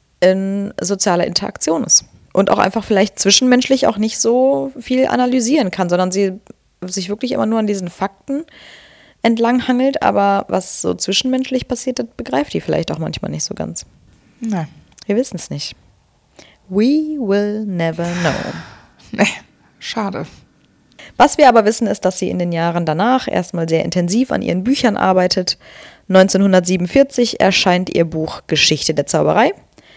in sozialer Interaktion ist. Und auch einfach vielleicht zwischenmenschlich auch nicht so viel analysieren kann, sondern sie sich wirklich immer nur an diesen Fakten entlanghangelt, aber was so zwischenmenschlich passiert, das begreift die vielleicht auch manchmal nicht so ganz. Nein. Wir wissen es nicht. We will never know. Nee, schade. Was wir aber wissen, ist, dass sie in den Jahren danach erstmal sehr intensiv an ihren Büchern arbeitet. neunzehnhundertsiebenundvierzig erscheint ihr Buch Geschichte der Zauberei.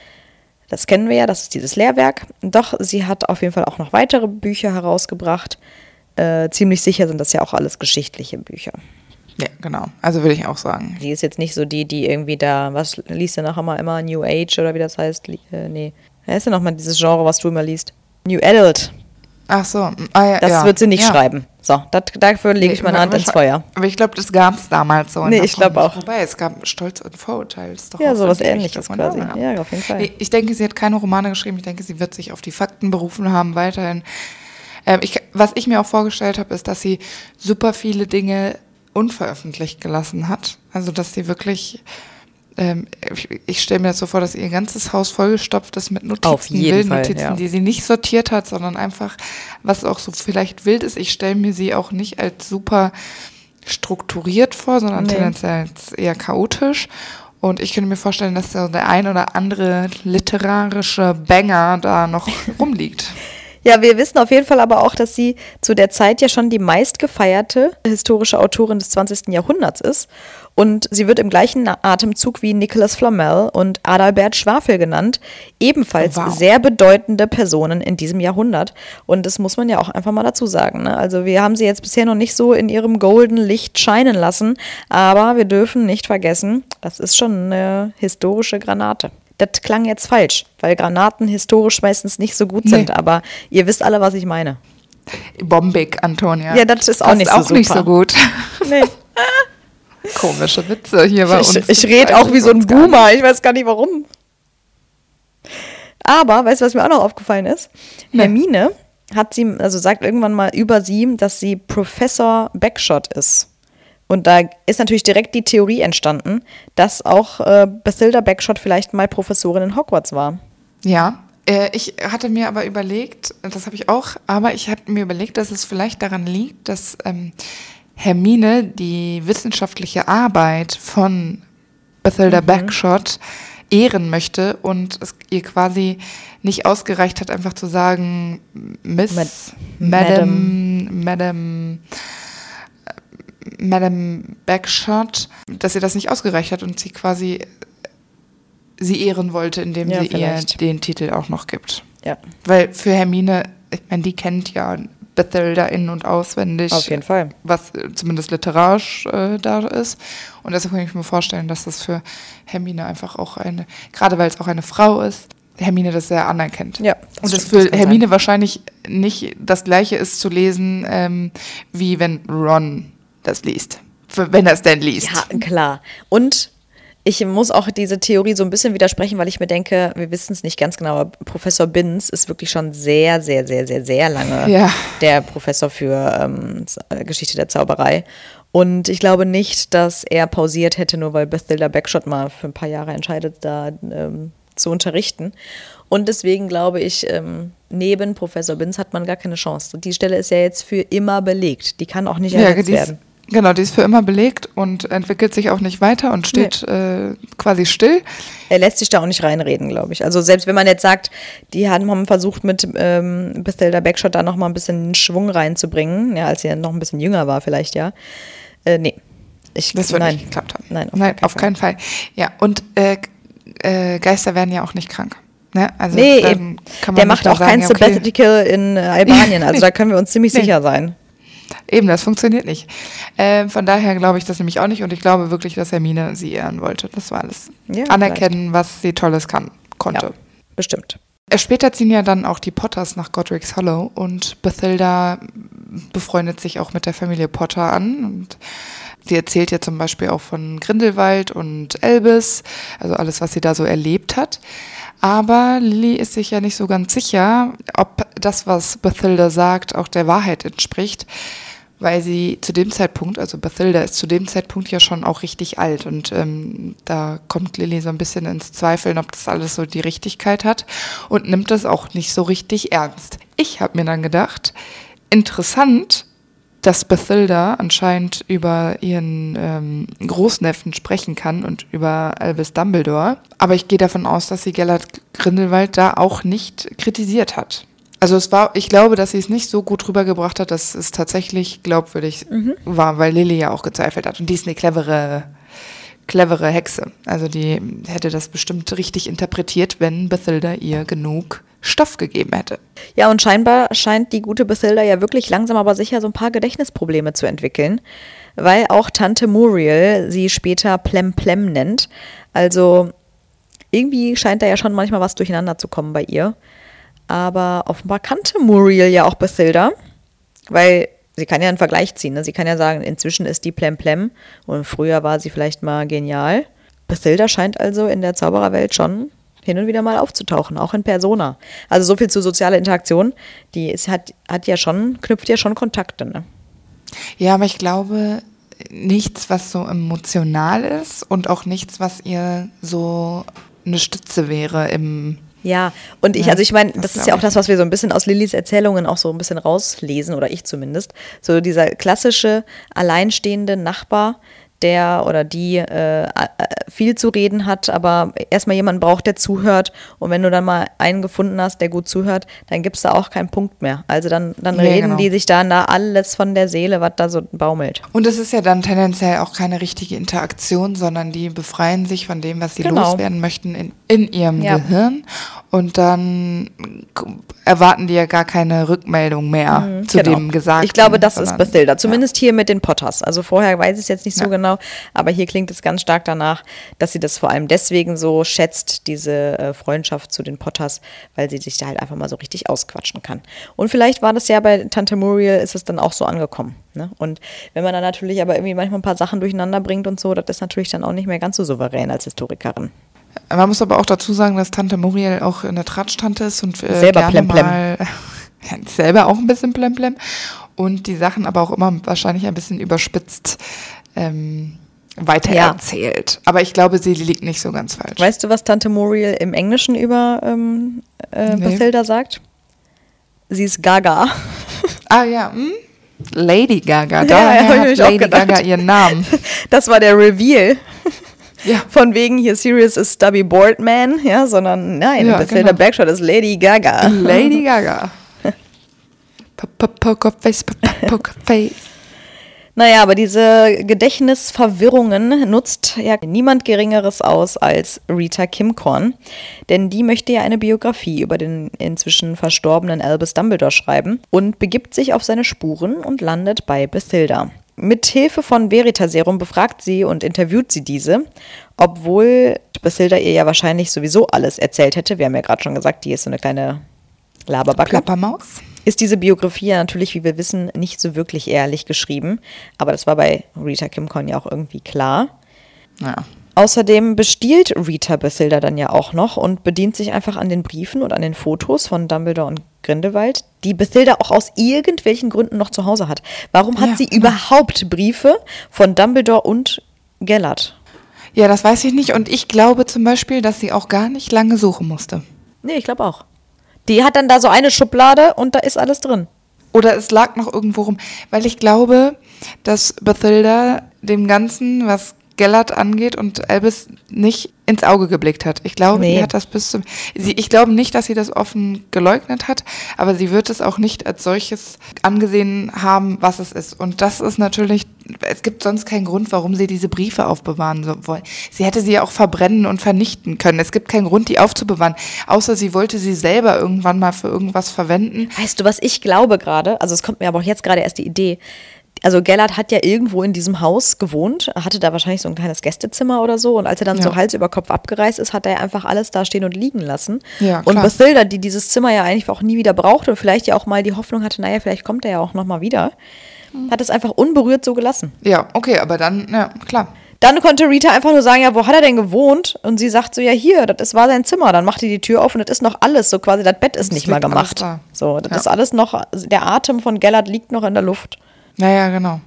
Das kennen wir ja, das ist dieses Lehrwerk. Doch sie hat auf jeden Fall auch noch weitere Bücher herausgebracht. Äh, ziemlich sicher sind das ja auch alles geschichtliche Bücher. Ja, genau. Also würde ich auch sagen. Sie ist jetzt nicht so die, die irgendwie da, was liest du nachher mal immer, New Age oder wie das heißt? Äh, nee. Wer ist denn nochmal dieses Genre, was du immer liest? New Adult. Ach so. Ah, ja, Das ja. wird sie nicht ja. schreiben. So, dat, dafür lege ich Nee, meine Hand ins Feuer. Aber ich glaube, das gab es damals so. in Nee, der ich glaub Form auch. nicht. Wobei, es gab Stolz und Vorurteil. Ist doch Ja, auch sowas in die Ähnliches Richtung, quasi. oder? Ja, auf jeden Fall. Nee, ich denke, sie hat keine Romane geschrieben. Ich denke, sie wird sich auf die Fakten berufen haben, weiterhin. Ähm, ich, was ich mir auch vorgestellt habe, ist, dass sie super viele Dinge unveröffentlicht gelassen hat. Also, dass sie wirklich... Ähm, ich ich stelle mir das so vor, dass ihr ganzes Haus vollgestopft ist mit Notizen, Auf jeden Fall, Wildnotizen, ja. die sie nicht sortiert hat, sondern einfach, was auch so vielleicht wild ist. Ich stelle mir sie auch nicht als super strukturiert vor, sondern Nee. tendenziell als eher chaotisch. Und ich könnte mir vorstellen, dass so der ein oder andere literarische Banger da noch rumliegt. Ja, wir wissen auf jeden Fall aber auch, dass sie zu der Zeit ja schon die meistgefeierte historische Autorin des zwanzigsten Jahrhunderts ist. Und sie wird im gleichen Atemzug wie Nicolas Flamel und Adalbert Schwafel genannt. Ebenfalls wow. sehr bedeutende Personen in diesem Jahrhundert. Und das muss man ja auch einfach mal dazu sagen. Ne? Also wir haben sie jetzt bisher noch nicht so in ihrem golden Licht scheinen lassen. Aber wir dürfen nicht vergessen, das ist schon eine historische Granate. Das klang jetzt falsch, weil Granaten historisch meistens nicht so gut sind, nee. Aber ihr wisst alle, was ich meine. Bombig, Antonia. Ja, das ist auch, nicht, auch so nicht so gut. Nee. Komische Witze hier bei uns. Ich, ich rede auch wie so ein Boomer, ich weiß gar nicht warum. Aber, weißt du, was mir auch noch aufgefallen ist? Nee. Hermine hat sie, also sagt irgendwann mal über sie, dass sie Professor Bagshot ist. Und da ist natürlich direkt die Theorie entstanden, dass auch äh, Bathilda Bagshot vielleicht mal Professorin in Hogwarts war. Ja, äh, ich hatte mir aber überlegt, das habe ich auch, aber ich hatte mir überlegt, dass es vielleicht daran liegt, dass ähm, Hermine die wissenschaftliche Arbeit von Bathilda mhm. Bagshot ehren möchte und es ihr quasi nicht ausgereicht hat, einfach zu sagen, Miss, Mad- Madam, Madam, Madam Madame Bagshot, dass ihr das nicht ausgereicht hat und sie quasi sie ehren wollte, indem ja, sie vielleicht. ihr den Titel auch noch gibt. Ja. Weil für Hermine, ich meine, die kennt ja Bathilda in- und auswendig. Auf jeden Fall. Was zumindest literarisch äh, da ist. Und deshalb kann ich mir vorstellen, dass das für Hermine einfach auch eine, gerade weil es auch eine Frau ist, Hermine das sehr anerkennt. Ja, das und das für Hermine sein. Wahrscheinlich nicht das Gleiche ist zu lesen, ähm, wie wenn Ron das liest, wenn er es denn liest. Ja, klar. Und ich muss auch diese Theorie so ein bisschen widersprechen, weil ich mir denke, wir wissen es nicht ganz genau, aber Professor Binns ist wirklich schon sehr, sehr, sehr, sehr, sehr lange ja. der Professor für ähm, Geschichte der Zauberei. Und ich glaube nicht, dass er pausiert hätte, nur weil Bathilda Bagshot mal für ein paar Jahre entscheidet, da ähm, zu unterrichten. Und deswegen glaube ich, ähm, neben Professor Binns hat man gar keine Chance. Die Stelle ist ja jetzt für immer belegt. Die kann auch nicht ersetzt ja, werden. Genau, die ist für immer belegt und entwickelt sich auch nicht weiter und steht nee. äh, quasi still. Er lässt sich da auch nicht reinreden, glaube ich. Also selbst wenn man jetzt sagt, die haben versucht mit ähm, Bathilda Bagshot da nochmal ein bisschen Schwung reinzubringen, ja, als sie noch ein bisschen jünger war vielleicht, ja. Äh, nee. Ich, das wird nein. nicht geklappt haben. Nein, auf, nein, keinen, auf Fall. keinen Fall. Ja, und äh, äh, Geister werden ja auch nicht krank. Ne? Also nee, eben. Kann man der macht auch sagen, kein Sabbatical okay. in Albanien, also da können wir uns ziemlich nee. sicher sein. Eben, das funktioniert nicht. Äh, von daher glaube ich das nämlich auch nicht und ich glaube wirklich, dass Hermine sie ehren wollte. Das war alles. Ja, anerkennen, vielleicht. Was sie Tolles kann, konnte. Ja, bestimmt. Später ziehen ja dann auch die Potters nach Godric's Hollow und Bathilda befreundet sich auch mit der Familie Potter an und sie erzählt ja zum Beispiel auch von Grindelwald und Albus, also alles, was sie da so erlebt hat. Aber Lily ist sich ja nicht so ganz sicher, ob das, was Bathilda sagt, auch der Wahrheit entspricht, weil sie zu dem Zeitpunkt, also Bathilda ist zu dem Zeitpunkt ja schon auch richtig alt und ähm, da kommt Lily so ein bisschen ins Zweifeln, ob das alles so die Richtigkeit hat und nimmt das auch nicht so richtig ernst. Ich habe mir dann gedacht, interessant, dass Bathilda anscheinend über ihren ähm, Großneffen sprechen kann und über Albus Dumbledore. Aber ich gehe davon aus, dass sie Gellert Grindelwald da auch nicht kritisiert hat. Also es war, ich glaube, dass sie es nicht so gut rübergebracht hat, dass es tatsächlich glaubwürdig mhm. war, weil Lily ja auch gezweifelt hat. Und die ist eine clevere, clevere Hexe. Also die hätte das bestimmt richtig interpretiert, wenn Bathilda ihr genug Stoff gegeben hätte. Ja, und scheinbar scheint die gute Bathilda ja wirklich langsam aber sicher so ein paar Gedächtnisprobleme zu entwickeln, weil auch Tante Muriel sie später Plem Plem nennt. Also irgendwie scheint da ja schon manchmal was durcheinander zu kommen bei ihr. Aber offenbar kannte Muriel ja auch Bathilda, weil sie kann ja einen Vergleich ziehen. Ne? Sie kann ja sagen, inzwischen ist die Plem Plem und früher war sie vielleicht mal genial. Bathilda scheint also in der Zaubererwelt schon hin und wieder mal aufzutauchen, auch in Persona. Also so viel zu sozialer Interaktion, die ist, hat, hat ja schon, knüpft ja schon Kontakte. Ne? Ja, aber ich glaube, nichts, was so emotional ist und auch nichts, was ihr so eine Stütze wäre im Ja, und ich, also ich meine, das ist ja auch das, was wir so ein bisschen aus Lillys Erzählungen auch so ein bisschen rauslesen, oder ich zumindest. So dieser klassische alleinstehende Nachbar, der oder die äh, viel zu reden hat, aber erstmal jemanden braucht, der zuhört. Und wenn du dann mal einen gefunden hast, der gut zuhört, dann gibt es da auch keinen Punkt mehr. Also dann, dann Ja, reden genau. die sich da da alles von der Seele, was da so baumelt. Und es ist ja dann tendenziell auch keine richtige Interaktion, sondern die befreien sich von dem, was sie Genau. loswerden möchten in, in ihrem Ja. Gehirn. Und dann erwarten die ja gar keine Rückmeldung mehr zu Genau. dem Gesagten. Ich glaube, das ist sondern- Bathilda. Zumindest hier mit den Potters. Also vorher weiß ich es jetzt nicht so Ja. genau, aber hier klingt es ganz stark danach, dass sie das vor allem deswegen so schätzt, diese äh, Freundschaft zu den Potters, weil sie sich da halt einfach mal so richtig ausquatschen kann. Und vielleicht war das ja bei Tante Muriel, ist es dann auch so angekommen. Ne? Und wenn man dann natürlich aber irgendwie manchmal ein paar Sachen durcheinander bringt und so, das ist natürlich dann auch nicht mehr ganz so souverän als Historikerin. Man muss aber auch dazu sagen, dass Tante Muriel auch eine Tratsch-Tante ist und äh, Selber gerne plemplem. mal ja, selber auch ein bisschen plemplem und die Sachen aber auch immer wahrscheinlich ein bisschen überspitzt ähm, weitererzählt. Aber ich glaube, sie liegt nicht so ganz falsch. Weißt du, was Tante Muriel im Englischen über ähm, äh, Nee. Bathilda sagt? Sie ist Gaga. Ah ja, hm? Lady Gaga, Ja, daher hab ich hat mich auch Lady gedacht. Gaga ihren Namen. Das war der Reveal. Ja. Von wegen hier Sirius ist Stubby Boardman, ja, sondern nein, Ja, Bathilda genau. Bagshot ist Lady Gaga. Lady Gaga. P- p- Pokerface, p- p- Pokerface. Naja, aber diese Gedächtnisverwirrungen nutzt ja niemand Geringeres aus als Rita Kimcorn, denn die möchte ja eine Biografie über den inzwischen verstorbenen Albus Dumbledore schreiben und begibt sich auf seine Spuren und landet bei Bathilda. Mit Hilfe von Veritaserum befragt sie und interviewt sie diese, obwohl Bathilda ihr ja wahrscheinlich sowieso alles erzählt hätte. Wir haben ja gerade schon gesagt, die ist so eine kleine Laberbacke. Plappermaus. Ist diese Biografie ja natürlich, wie wir wissen, nicht so wirklich ehrlich geschrieben. Aber das war bei Rita Kimcorn ja auch irgendwie klar. Ja. Außerdem bestiehlt Rita Bathilda dann ja auch noch und bedient sich einfach an den Briefen und an den Fotos von Dumbledore und Grindelwald, die Bathilda auch aus irgendwelchen Gründen noch zu Hause hat. Warum hat Ja, sie genau. überhaupt Briefe von Dumbledore und Gellert? Ja, das weiß ich nicht. Und ich glaube zum Beispiel, dass sie auch gar nicht lange suchen musste. Nee, ich glaube auch. Die hat dann da so eine Schublade und da ist alles drin. Oder es lag noch irgendwo rum. Weil ich glaube, dass Bathilda dem Ganzen, was Gellert angeht und Albus, nicht ins Auge geblickt hat. Ich glaube, Nee. die hat das bis zum... Sie, ich glaube nicht, dass sie das offen geleugnet hat, aber sie wird es auch nicht als solches angesehen haben, was es ist. Und das ist natürlich... Es gibt sonst keinen Grund, warum sie diese Briefe aufbewahren so wollen. Sie hätte sie ja auch verbrennen und vernichten können. Es gibt keinen Grund, die aufzubewahren. Außer sie wollte sie selber irgendwann mal für irgendwas verwenden. Weißt du, was ich glaube gerade? Also es kommt mir aber auch jetzt gerade erst die Idee. Also Gellert hat ja irgendwo in diesem Haus gewohnt, hatte da wahrscheinlich so ein kleines Gästezimmer oder so und als er dann Ja. so Hals über Kopf abgereist ist, hat er einfach alles da stehen und liegen lassen. Ja, und klar. Bathilda, die dieses Zimmer ja eigentlich auch nie wieder brauchte und vielleicht ja auch mal die Hoffnung hatte, naja, vielleicht kommt er ja auch nochmal wieder, hat es einfach unberührt so gelassen. Ja, okay, aber dann, ja, klar. Dann konnte Rita einfach nur sagen, ja, wo hat er denn gewohnt? Und sie sagt so, ja, hier, das war sein Zimmer. Dann macht die die Tür auf und das ist noch alles, so quasi, das Bett ist Das nicht mal liegt alles gemacht. da. So, das Ja. ist alles noch, der Atem von Gellert liegt noch in der Luft. Naja, genau.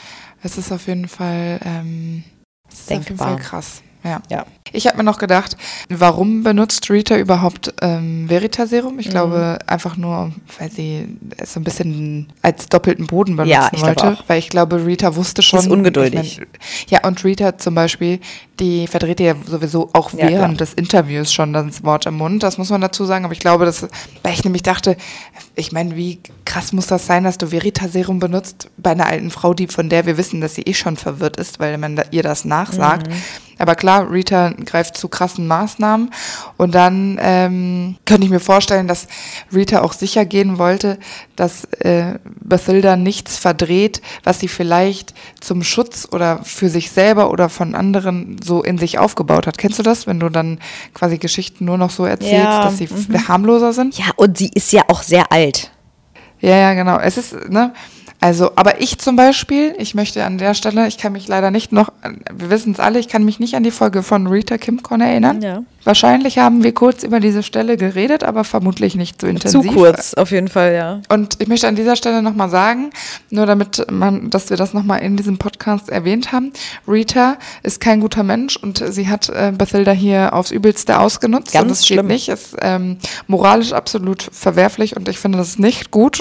Es ist auf jeden Fall, ähm, es ist auf jeden Denkbar. Fall krass. Ja. Ja. Ich habe mir noch gedacht, warum benutzt Rita überhaupt ähm, Veritaserum? Mhm. Ich glaube einfach nur, weil sie es so ein bisschen als doppelten Boden benutzen Ja, ich glaube wollte. auch. Weil ich glaube, Rita wusste schon. ist ungeduldig. Ich mein, ja, und Rita zum Beispiel, die verdreht ja sowieso auch Ja, während klar. des Interviews schon das Wort im Mund. Das muss man dazu sagen. Aber ich glaube, dass, weil ich nämlich dachte, ich meine, wie krass muss das sein, dass du Veritaserum benutzt bei einer alten Frau, die von der wir wissen, dass sie eh schon verwirrt ist, weil man da, ihr das nachsagt. Mhm. Aber klar, Rita greift zu krassen Maßnahmen und dann ähm, könnte ich mir vorstellen, dass Rita auch sicher gehen wollte, dass äh, Bathilda nichts verdreht, was sie vielleicht zum Schutz oder für sich selber oder von anderen so in sich aufgebaut hat. Kennst du das, wenn du dann quasi Geschichten nur noch so erzählst, Ja, dass sie mhm. f- harmloser sind? Ja, und sie ist ja auch sehr alt. Ja, ja, genau. Es ist, ne, also, aber ich zum Beispiel, ich möchte an der Stelle, ich kann mich leider nicht noch, wir wissen es alle, ich kann mich nicht an die Folge von Rita Kimcorn erinnern. Ja. Wahrscheinlich haben wir kurz über diese Stelle geredet, aber vermutlich nicht so intensiv. Zu kurz, auf jeden Fall, ja. Und ich möchte an dieser Stelle nochmal sagen, nur damit man, dass wir das nochmal in diesem Podcast erwähnt haben, Rita ist kein guter Mensch und sie hat äh, Bathilda hier aufs Übelste ausgenutzt. Ganz und das schlimm. geht nicht, ist ähm, moralisch absolut verwerflich und ich finde das nicht gut.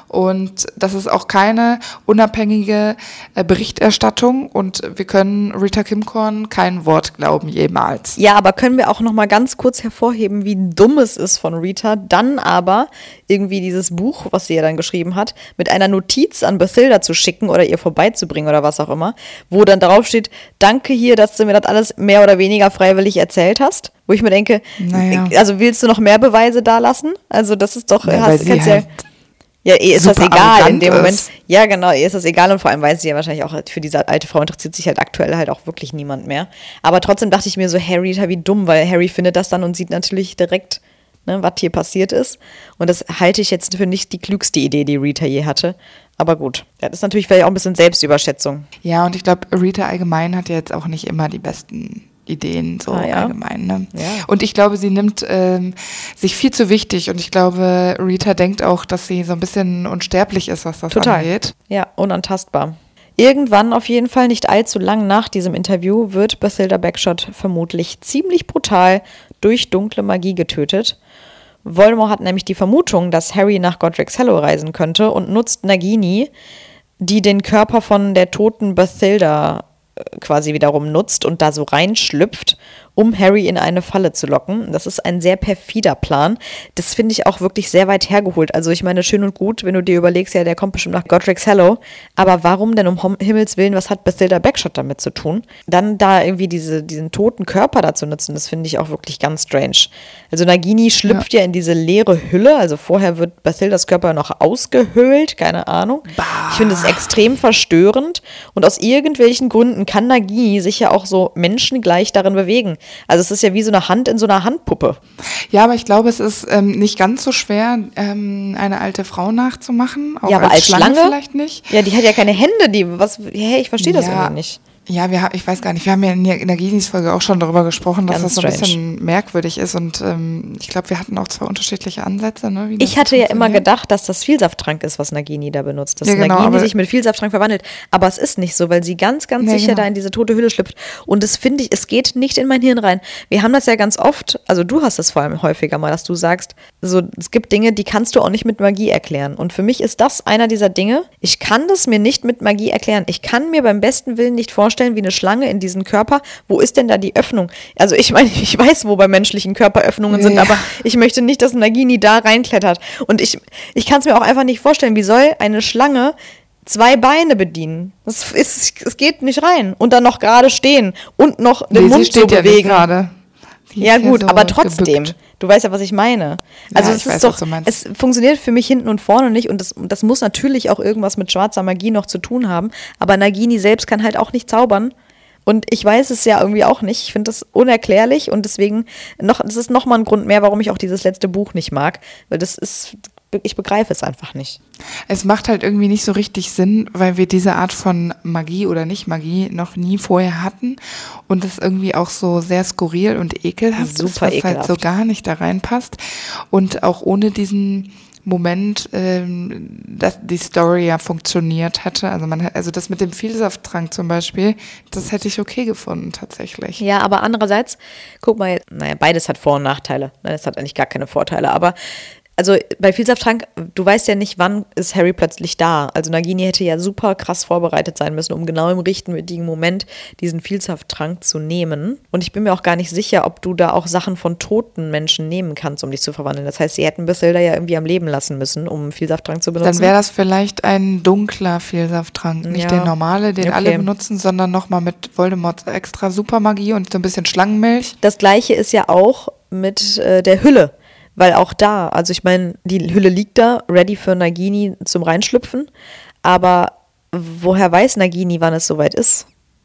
Und das ist auch keine unabhängige äh, Berichterstattung und wir können Rita Kimcorn kein Wort glauben, jemals. Ja, aber können wir auch noch mal ganz kurz hervorheben, wie dumm es ist von Rita, dann aber irgendwie dieses Buch, was sie ja dann geschrieben hat, mit einer Notiz an Bathilda zu schicken oder ihr vorbeizubringen oder was auch immer, wo dann drauf steht, danke hier, dass du mir das alles mehr oder weniger freiwillig erzählt hast. Wo ich mir denke, naja. also willst du noch mehr Beweise da lassen? Also das ist doch, ja, hast, kannst ja, ja, ihr ist das egal in dem Moment. Ist. Ja, genau, ihr ist das egal und vor allem weiß sie ja wahrscheinlich auch, für diese alte Frau interessiert sich halt aktuell halt auch wirklich niemand mehr. Aber trotzdem dachte ich mir so, Harry, wie dumm, weil Harry findet das dann und sieht natürlich direkt, ne, was hier passiert ist. Und das halte ich jetzt für nicht die klügste Idee, die Rita je hatte. Aber gut, das ist natürlich vielleicht auch ein bisschen Selbstüberschätzung. Ja, und ich glaube, Rita allgemein hat ja jetzt auch nicht immer die besten Ideen so ah, ja. allgemein. Ne? Ja. Und ich glaube, sie nimmt ähm, sich viel zu wichtig und ich glaube, Rita denkt auch, dass sie so ein bisschen unsterblich ist, was das Total. angeht. Ja, unantastbar. Irgendwann, auf jeden Fall nicht allzu lang nach diesem Interview, wird Bathilda Bagshot vermutlich ziemlich brutal durch dunkle Magie getötet. Voldemort hat nämlich die Vermutung, dass Harry nach Godric's Hollow reisen könnte und nutzt Nagini, die den Körper von der toten Bathilda quasi wiederum nutzt und da so reinschlüpft, um Harry in eine Falle zu locken. Das ist ein sehr perfider Plan. Das finde ich auch wirklich sehr weit hergeholt. Also ich meine, schön und gut, wenn du dir überlegst, ja, der kommt bestimmt nach Godric's Hollow, aber warum denn um Himmels Willen, was hat Bathilda Bagshot damit zu tun? Dann da irgendwie diese, diesen toten Körper dazu nutzen, das finde ich auch wirklich ganz strange. Also Nagini schlüpft ja. ja in diese leere Hülle, also vorher wird Bathildas Körper noch ausgehöhlt, keine Ahnung. Bah. Ich finde es extrem verstörend und aus irgendwelchen Gründen kann Nagini sich ja auch so menschengleich darin bewegen. Also es ist ja wie so eine Hand in so einer Handpuppe. Ja, aber ich glaube, es ist ähm, nicht ganz so schwer, ähm, eine alte Frau nachzumachen. Auch ja, aber als, als Schlange, Schlange vielleicht nicht. Ja, die hat ja keine Hände. Die, was, hey, ich verstehe das ja. irgendwie nicht. Ja, wir, ich weiß gar nicht, wir haben ja in der Naginis-Folge auch schon darüber gesprochen, dass Ganz das so ein strange. bisschen merkwürdig ist und ähm, ich glaube, wir hatten auch zwei unterschiedliche Ansätze. Ne, wie ich hatte ja immer gedacht, dass das Vielsafttrank ist, was Nagini da benutzt, dass ja, genau, Nagini sich mit Vielsafttrank verwandelt, aber es ist nicht so, weil sie ganz, ganz nee, sicher genau. da in diese tote Hülle schlüpft und das finde ich, es geht nicht in mein Hirn rein. Wir haben das ja ganz oft, also du hast es vor allem häufiger mal, dass du sagst, so, es gibt Dinge, die kannst du auch nicht mit Magie erklären und für mich ist das einer dieser Dinge, ich kann das mir nicht mit Magie erklären, ich kann mir beim besten Willen nicht vorstellen, wie eine Schlange in diesen Körper, wo ist denn da die Öffnung? Also ich meine, ich weiß, wo bei menschlichen Körper Öffnungen sind, ja. aber ich möchte nicht, dass Nagini da reinklettert. Und ich, ich kann es mir auch einfach nicht vorstellen, wie soll eine Schlange zwei Beine bedienen? Das ist, es geht nicht rein. Und dann noch gerade stehen und noch den nee, Mund so bewegen. Ja, gerade. Ja gut, so aber trotzdem. Gebückt. Du weißt ja, was ich meine. Also ja, es ist weiß, doch, es funktioniert für mich hinten und vorne nicht und das, das muss natürlich auch irgendwas mit schwarzer Magie noch zu tun haben, aber Nagini selbst kann halt auch nicht zaubern. Und ich weiß es ja irgendwie auch nicht. Ich finde das unerklärlich und deswegen, noch, das ist nochmal ein Grund mehr, warum ich auch dieses letzte Buch nicht mag. Weil das ist, ich begreife es einfach nicht. Es macht halt irgendwie nicht so richtig Sinn, weil wir diese Art von Magie oder Nicht-Magie noch nie vorher hatten. Und das irgendwie auch so sehr skurril und ekelhaft Super ist, was ekelhaft. halt so gar nicht da reinpasst. Und auch ohne diesen Moment, ähm, dass die Story ja funktioniert hätte. Also man, also das mit dem Vielsafttrank zum Beispiel, das hätte ich okay gefunden tatsächlich. Ja, aber andererseits, guck mal, naja, beides hat Vor- und Nachteile. Es hat eigentlich gar keine Vorteile, aber also bei Vielsafttrank, du weißt ja nicht, wann ist Harry plötzlich da. Also Nagini hätte ja super krass vorbereitet sein müssen, um genau im richtigen Moment diesen Vielsafttrank zu nehmen. Und ich bin mir auch gar nicht sicher, ob du da auch Sachen von toten Menschen nehmen kannst, um dich zu verwandeln. Das heißt, sie hätten Bathilda ja irgendwie am Leben lassen müssen, um Vielsafttrank zu benutzen. Dann wäre das vielleicht ein dunkler Vielsafttrank, nicht ja. der normale, den okay. alle benutzen, sondern nochmal mit Voldemorts extra Supermagie und so ein bisschen Schlangenmilch. Das Gleiche ist ja auch mit äh, der Hülle. Weil auch da, also ich meine, die Hülle liegt da, ready für Nagini zum Reinschlüpfen, aber woher weiß Nagini, wann es soweit ist?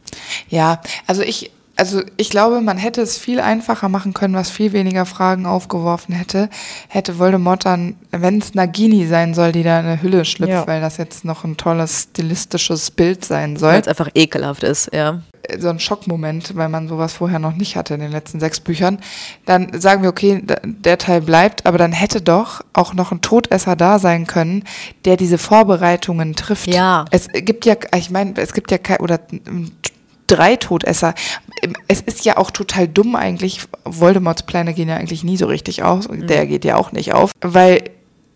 Ja, also ich, also ich glaube, man hätte es viel einfacher machen können, was viel weniger Fragen aufgeworfen hätte, hätte Voldemort dann, wenn es Nagini sein soll, die da in eine Hülle schlüpft, ja. weil das jetzt noch ein tolles stilistisches Bild sein soll. Weil es einfach ekelhaft ist, ja. So ein Schockmoment, weil man sowas vorher noch nicht hatte in den letzten sechs Büchern, dann sagen wir, okay, der Teil bleibt, aber dann hätte doch auch noch ein Todesser da sein können, der diese Vorbereitungen trifft. Ja. Es gibt ja, ich meine, es gibt ja kein, oder drei Todesser. Es ist ja auch total dumm eigentlich, Voldemorts Pläne gehen ja eigentlich nie so richtig auf, der geht ja auch nicht auf, weil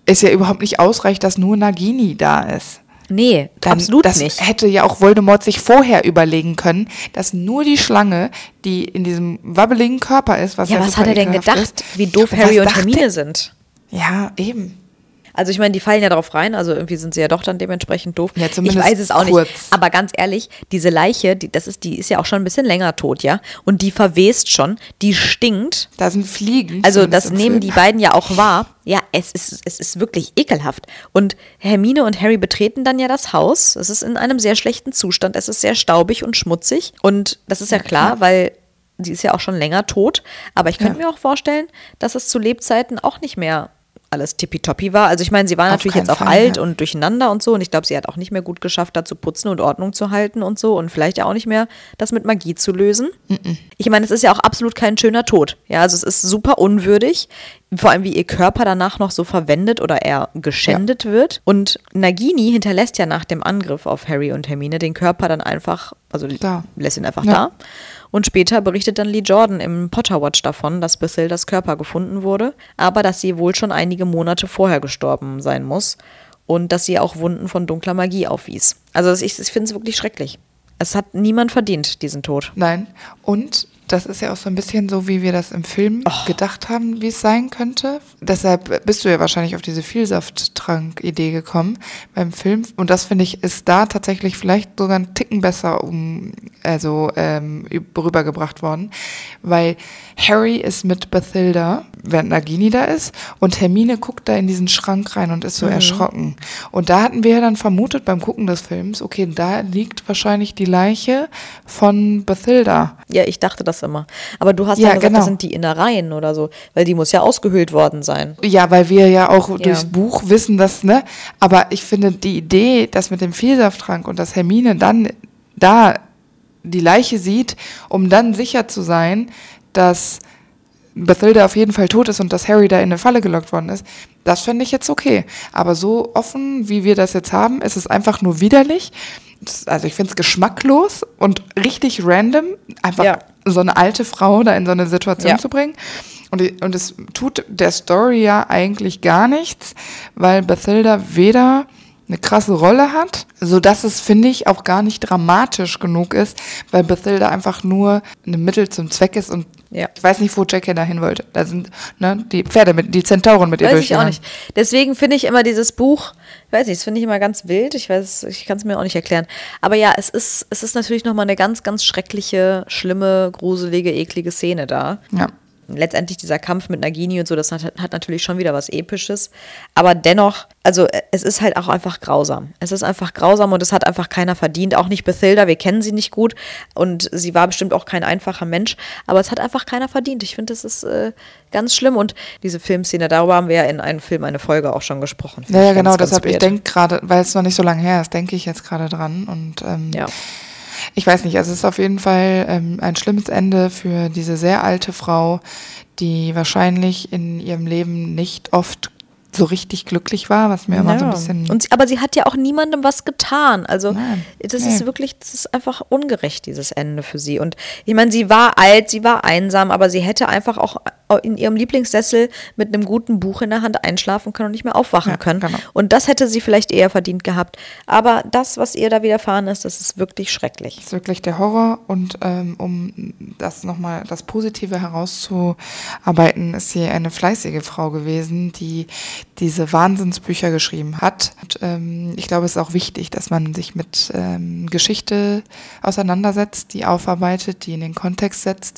es ja überhaupt nicht ausreicht, dass nur Nagini da ist. Nee, Dann, absolut das nicht. hätte ja auch Voldemort sich vorher überlegen können, dass nur die Schlange, die in diesem wabbeligen Körper ist, was Ja, ja was super hat er denn ekelhaft gedacht, ist. wie doof Und Harry was und dachte- Hermine sind? Ja, eben. Also ich meine, die fallen ja darauf rein, also irgendwie sind sie ja doch dann dementsprechend doof. Ja, ich zumindest weiß es auch kurz. nicht, aber ganz ehrlich, diese Leiche, die, das ist, die ist ja auch schon ein bisschen länger tot, ja? Und die verwest schon, die stinkt. Da sind Fliegen. Also zumindest das im nehmen Film. die beiden ja auch wahr. Ja, es ist, es ist wirklich ekelhaft. Und Hermine und Harry betreten dann ja das Haus. Es ist in einem sehr schlechten Zustand. Es ist sehr staubig und schmutzig. Und das ist ja klar, weil sie ist ja auch schon länger tot. Aber ich könnte Ja. mir auch vorstellen, dass es zu Lebzeiten auch nicht mehr alles tippitoppi war. Also ich meine, sie war Auf natürlich keinen jetzt auch Fall, alt ja. und durcheinander und so. Und ich glaube, sie hat auch nicht mehr gut geschafft, da zu putzen und Ordnung zu halten und so. Und vielleicht ja auch nicht mehr das mit Magie zu lösen. Mm-mm. Ich meine, es ist ja auch absolut kein schöner Tod. Ja, also es ist super unwürdig. Vor allem, wie ihr Körper danach noch so verwendet oder eher geschändet ja. wird. Und Nagini hinterlässt ja nach dem Angriff auf Harry und Hermine den Körper dann einfach, also Da. lässt ihn einfach Ja. da. Und später berichtet dann Lee Jordan im Potterwatch davon, dass Bathildas Körper gefunden wurde, aber dass sie wohl schon einige Monate vorher gestorben sein muss und dass sie auch Wunden von dunkler Magie aufwies. Also ich, ich finde es wirklich schrecklich. Es hat niemand verdient, diesen Tod. Nein. Und das ist ja auch so ein bisschen so, wie wir das im Film Oh. gedacht haben, wie es sein könnte. Deshalb bist du ja wahrscheinlich auf diese Vielsafttrank-Idee gekommen beim Film. Und das, finde ich, ist da tatsächlich vielleicht sogar einen Ticken besser um, also, ähm, rübergebracht worden. Weil Harry ist mit Bathilda, während Nagini da ist, und Hermine guckt da in diesen Schrank rein und ist so Mhm. erschrocken. Und da hatten wir ja dann vermutet beim Gucken des Films, okay, da liegt wahrscheinlich die Leiche von Bathilda. Ja, ich dachte das immer. Aber du hast Ja, ja gesagt, genau. das sind die Innereien oder so, weil die muss ja ausgehöhlt worden sein. Ja, weil wir ja auch Ja. durchs Buch wissen, dass, ne, aber ich finde die Idee, dass mit dem Vielsafttrank und dass Hermine dann da die Leiche sieht, um dann sicher zu sein, dass Bathilda auf jeden Fall tot ist und dass Harry da in eine Falle gelockt worden ist, das fände ich jetzt okay. Aber so offen, wie wir das jetzt haben, ist es einfach nur widerlich. Das- Also ich finde es geschmacklos und richtig random, einfach Ja. so eine alte Frau da in so eine Situation Ja. zu bringen. Und, die- und es tut der Story ja eigentlich gar nichts, weil Bathilda weder eine krasse Rolle hat, sodass es, finde ich, auch gar nicht dramatisch genug ist, weil Bathilda einfach nur ein Mittel zum Zweck ist und Ja. ich weiß nicht, wo J K dahin wollte. Da sind ne, die Pferde, mit, die Zentauren mit ihr Weiß ich auch durchgegangen. nicht. Deswegen finde ich immer dieses Buch, ich weiß nicht, das finde ich immer ganz wild. Ich weiß, ich kann es mir auch nicht erklären. Aber ja, es ist, es ist natürlich nochmal eine ganz, ganz schreckliche, schlimme, gruselige, eklige Szene da. Ja. Letztendlich dieser Kampf mit Nagini und so, das hat, hat natürlich schon wieder was Episches. Aber dennoch, also es ist halt auch einfach grausam. Es ist einfach grausam und es hat einfach keiner verdient. Auch nicht Bathilda, wir kennen sie nicht gut. Und sie war bestimmt auch kein einfacher Mensch. Aber es hat einfach keiner verdient. Ich finde, das ist äh, ganz schlimm. Und diese Filmszene, darüber haben wir ja in einem Film, eine Folge auch schon gesprochen. Finde Ja, ja, ich genau, ganz, ganz deshalb, ich weird. denke gerade, weil es noch nicht so lange her ist, denke ich jetzt gerade dran. Und ähm, Ja. ich weiß nicht, also es ist auf jeden Fall ähm, ein schlimmes Ende für diese sehr alte Frau, die wahrscheinlich in ihrem Leben nicht oft so richtig glücklich war, was mir immer so ein Ja. bisschen... Und sie, aber sie hat ja auch niemandem was getan. Also Nein. das Nee. ist wirklich, das ist einfach ungerecht, dieses Ende für sie. Und ich meine, sie war alt, sie war einsam, aber sie hätte einfach auch in ihrem Lieblingssessel mit einem guten Buch in der Hand einschlafen können und nicht mehr aufwachen Ja, können. genau. Und das hätte sie vielleicht eher verdient gehabt. Aber das, was ihr da widerfahren ist, das ist wirklich schrecklich. Das ist wirklich der Horror und ähm, um das nochmal das Positive herauszuarbeiten, ist sie eine fleißige Frau gewesen, die diese Wahnsinnsbücher geschrieben hat. Und, ähm, ich glaube, es ist auch wichtig, dass man sich mit ähm, Geschichte auseinandersetzt, die aufarbeitet, die in den Kontext setzt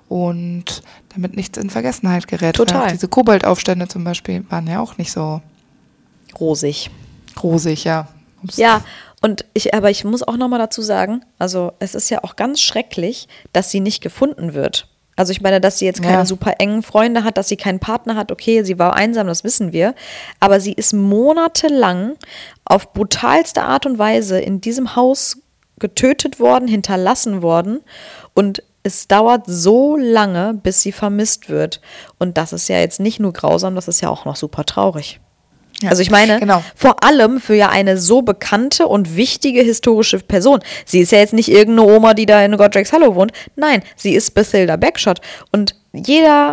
und damit nichts in Vergessenheit gerät. Total. Weil auch diese Koboldaufstände zum Beispiel waren ja auch nicht so Rosig. rosig, ja. Ups. Ja, und ich, aber ich muss auch nochmal dazu sagen, also es ist ja auch ganz schrecklich, dass sie nicht gefunden wird. Also ich meine, dass sie jetzt keine Ja. super engen Freunde hat, dass sie keinen Partner hat, okay, sie war einsam, das wissen wir, aber sie ist monatelang auf brutalste Art und Weise in diesem Haus getötet worden, hinterlassen worden und es dauert so lange, bis sie vermisst wird. Und das ist ja jetzt nicht nur grausam, das ist ja auch noch super traurig. Ja, Also ich meine, genau. vor allem für ja eine so bekannte und wichtige historische Person. Sie ist ja jetzt nicht irgendeine Oma, die da in Godric's Hollow wohnt. Nein, sie ist Bathilda Bagshot. Und jeder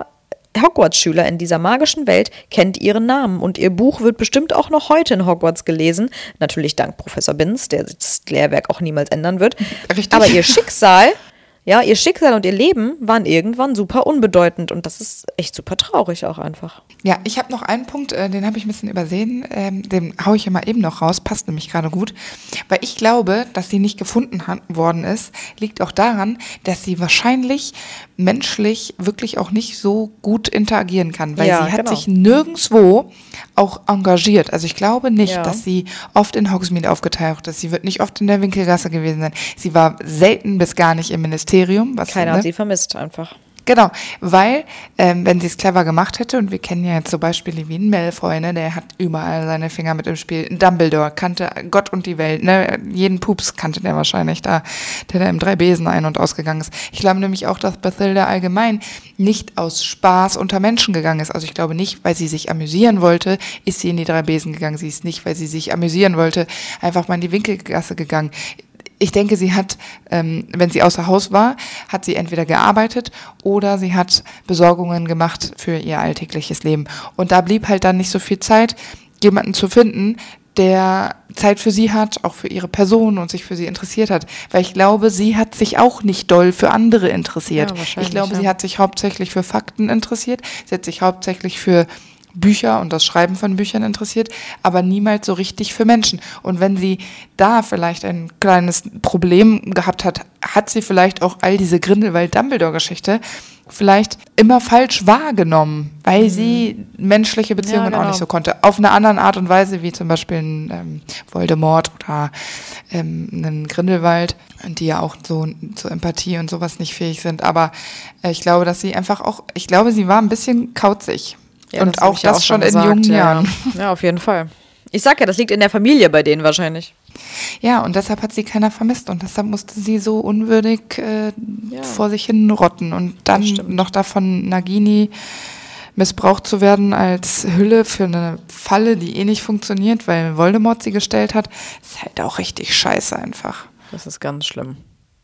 Hogwarts-Schüler in dieser magischen Welt kennt ihren Namen und ihr Buch wird bestimmt auch noch heute in Hogwarts gelesen. Natürlich dank Professor Binns, der das Lehrwerk auch niemals ändern wird. Richtig. Aber ihr Schicksal, ja, ihr Schicksal und ihr Leben waren irgendwann super unbedeutend und das ist echt super traurig auch einfach. Ja, ich habe noch einen Punkt, äh, den habe ich ein bisschen übersehen, ähm, den haue ich immer eben noch raus, passt nämlich gerade gut, weil ich glaube, dass sie nicht gefunden hat, worden ist, liegt auch daran, dass sie wahrscheinlich menschlich wirklich auch nicht so gut interagieren kann, weil Ja, sie hat genau. sich nirgendwo auch engagiert. Also ich glaube nicht, Ja. dass sie oft in Hogsmeade aufgetaucht ist. Sie wird nicht oft in der Winkelgasse gewesen sein. Sie war selten bis gar nicht im Ministerium. Was, Keiner ne? hat sie vermisst einfach. Genau, weil, ähm, wenn sie es clever gemacht hätte, und wir kennen ja jetzt so Beispiele wie ein Malfoy, ne, der hat überall seine Finger mit im Spiel. Ein Dumbledore kannte Gott und die Welt, ne, jeden Pups kannte der wahrscheinlich da, der da im Drei-Besen ein- und ausgegangen ist. Ich glaube nämlich auch, dass Bathilda allgemein nicht aus Spaß unter Menschen gegangen ist. Also ich glaube nicht, weil sie sich amüsieren wollte, ist sie in die Drei-Besen gegangen. Sie ist nicht, weil sie sich amüsieren wollte, einfach mal in die Winkelgasse gegangen. Ich denke, sie hat, ähm, wenn sie außer Haus war, hat sie entweder gearbeitet oder sie hat Besorgungen gemacht für ihr alltägliches Leben. Und da blieb halt dann nicht so viel Zeit, jemanden zu finden, der Zeit für sie hat, auch für ihre Person und sich für sie interessiert hat. Weil ich glaube, sie hat sich auch nicht doll für andere interessiert. Ja, wahrscheinlich, ich glaube, ja. sie hat sich hauptsächlich für Fakten interessiert. Sie hat sich hauptsächlich für Bücher und das Schreiben von Büchern interessiert, aber niemals so richtig für Menschen. Und wenn sie da vielleicht ein kleines Problem gehabt hat, hat sie vielleicht auch all diese Grindelwald-Dumbledore-Geschichte vielleicht immer falsch wahrgenommen, weil mhm. sie menschliche Beziehungen Ja, genau. auch nicht so konnte. Auf eine andere Art und Weise, wie zum Beispiel ein ähm, Voldemort oder ähm, ein Grindelwald, die ja auch so zur Empathie und sowas nicht fähig sind. Aber äh, ich glaube, dass sie einfach auch, ich glaube, sie war ein bisschen kauzig. Ja, und das hab auch ich ja das auch schon schon in gesagt, jungen ja, Jahren. Ja. ja, auf jeden Fall. Ich sag ja, das liegt in der Familie bei denen wahrscheinlich. Ja, und deshalb hat sie keiner vermisst und deshalb musste sie so unwürdig äh, Ja. vor sich hin rotten und dann Das stimmt. noch davon Nagini missbraucht zu werden als Hülle für eine Falle, die eh nicht funktioniert, weil Voldemort sie gestellt hat, ist halt auch richtig scheiße einfach. Das ist ganz schlimm.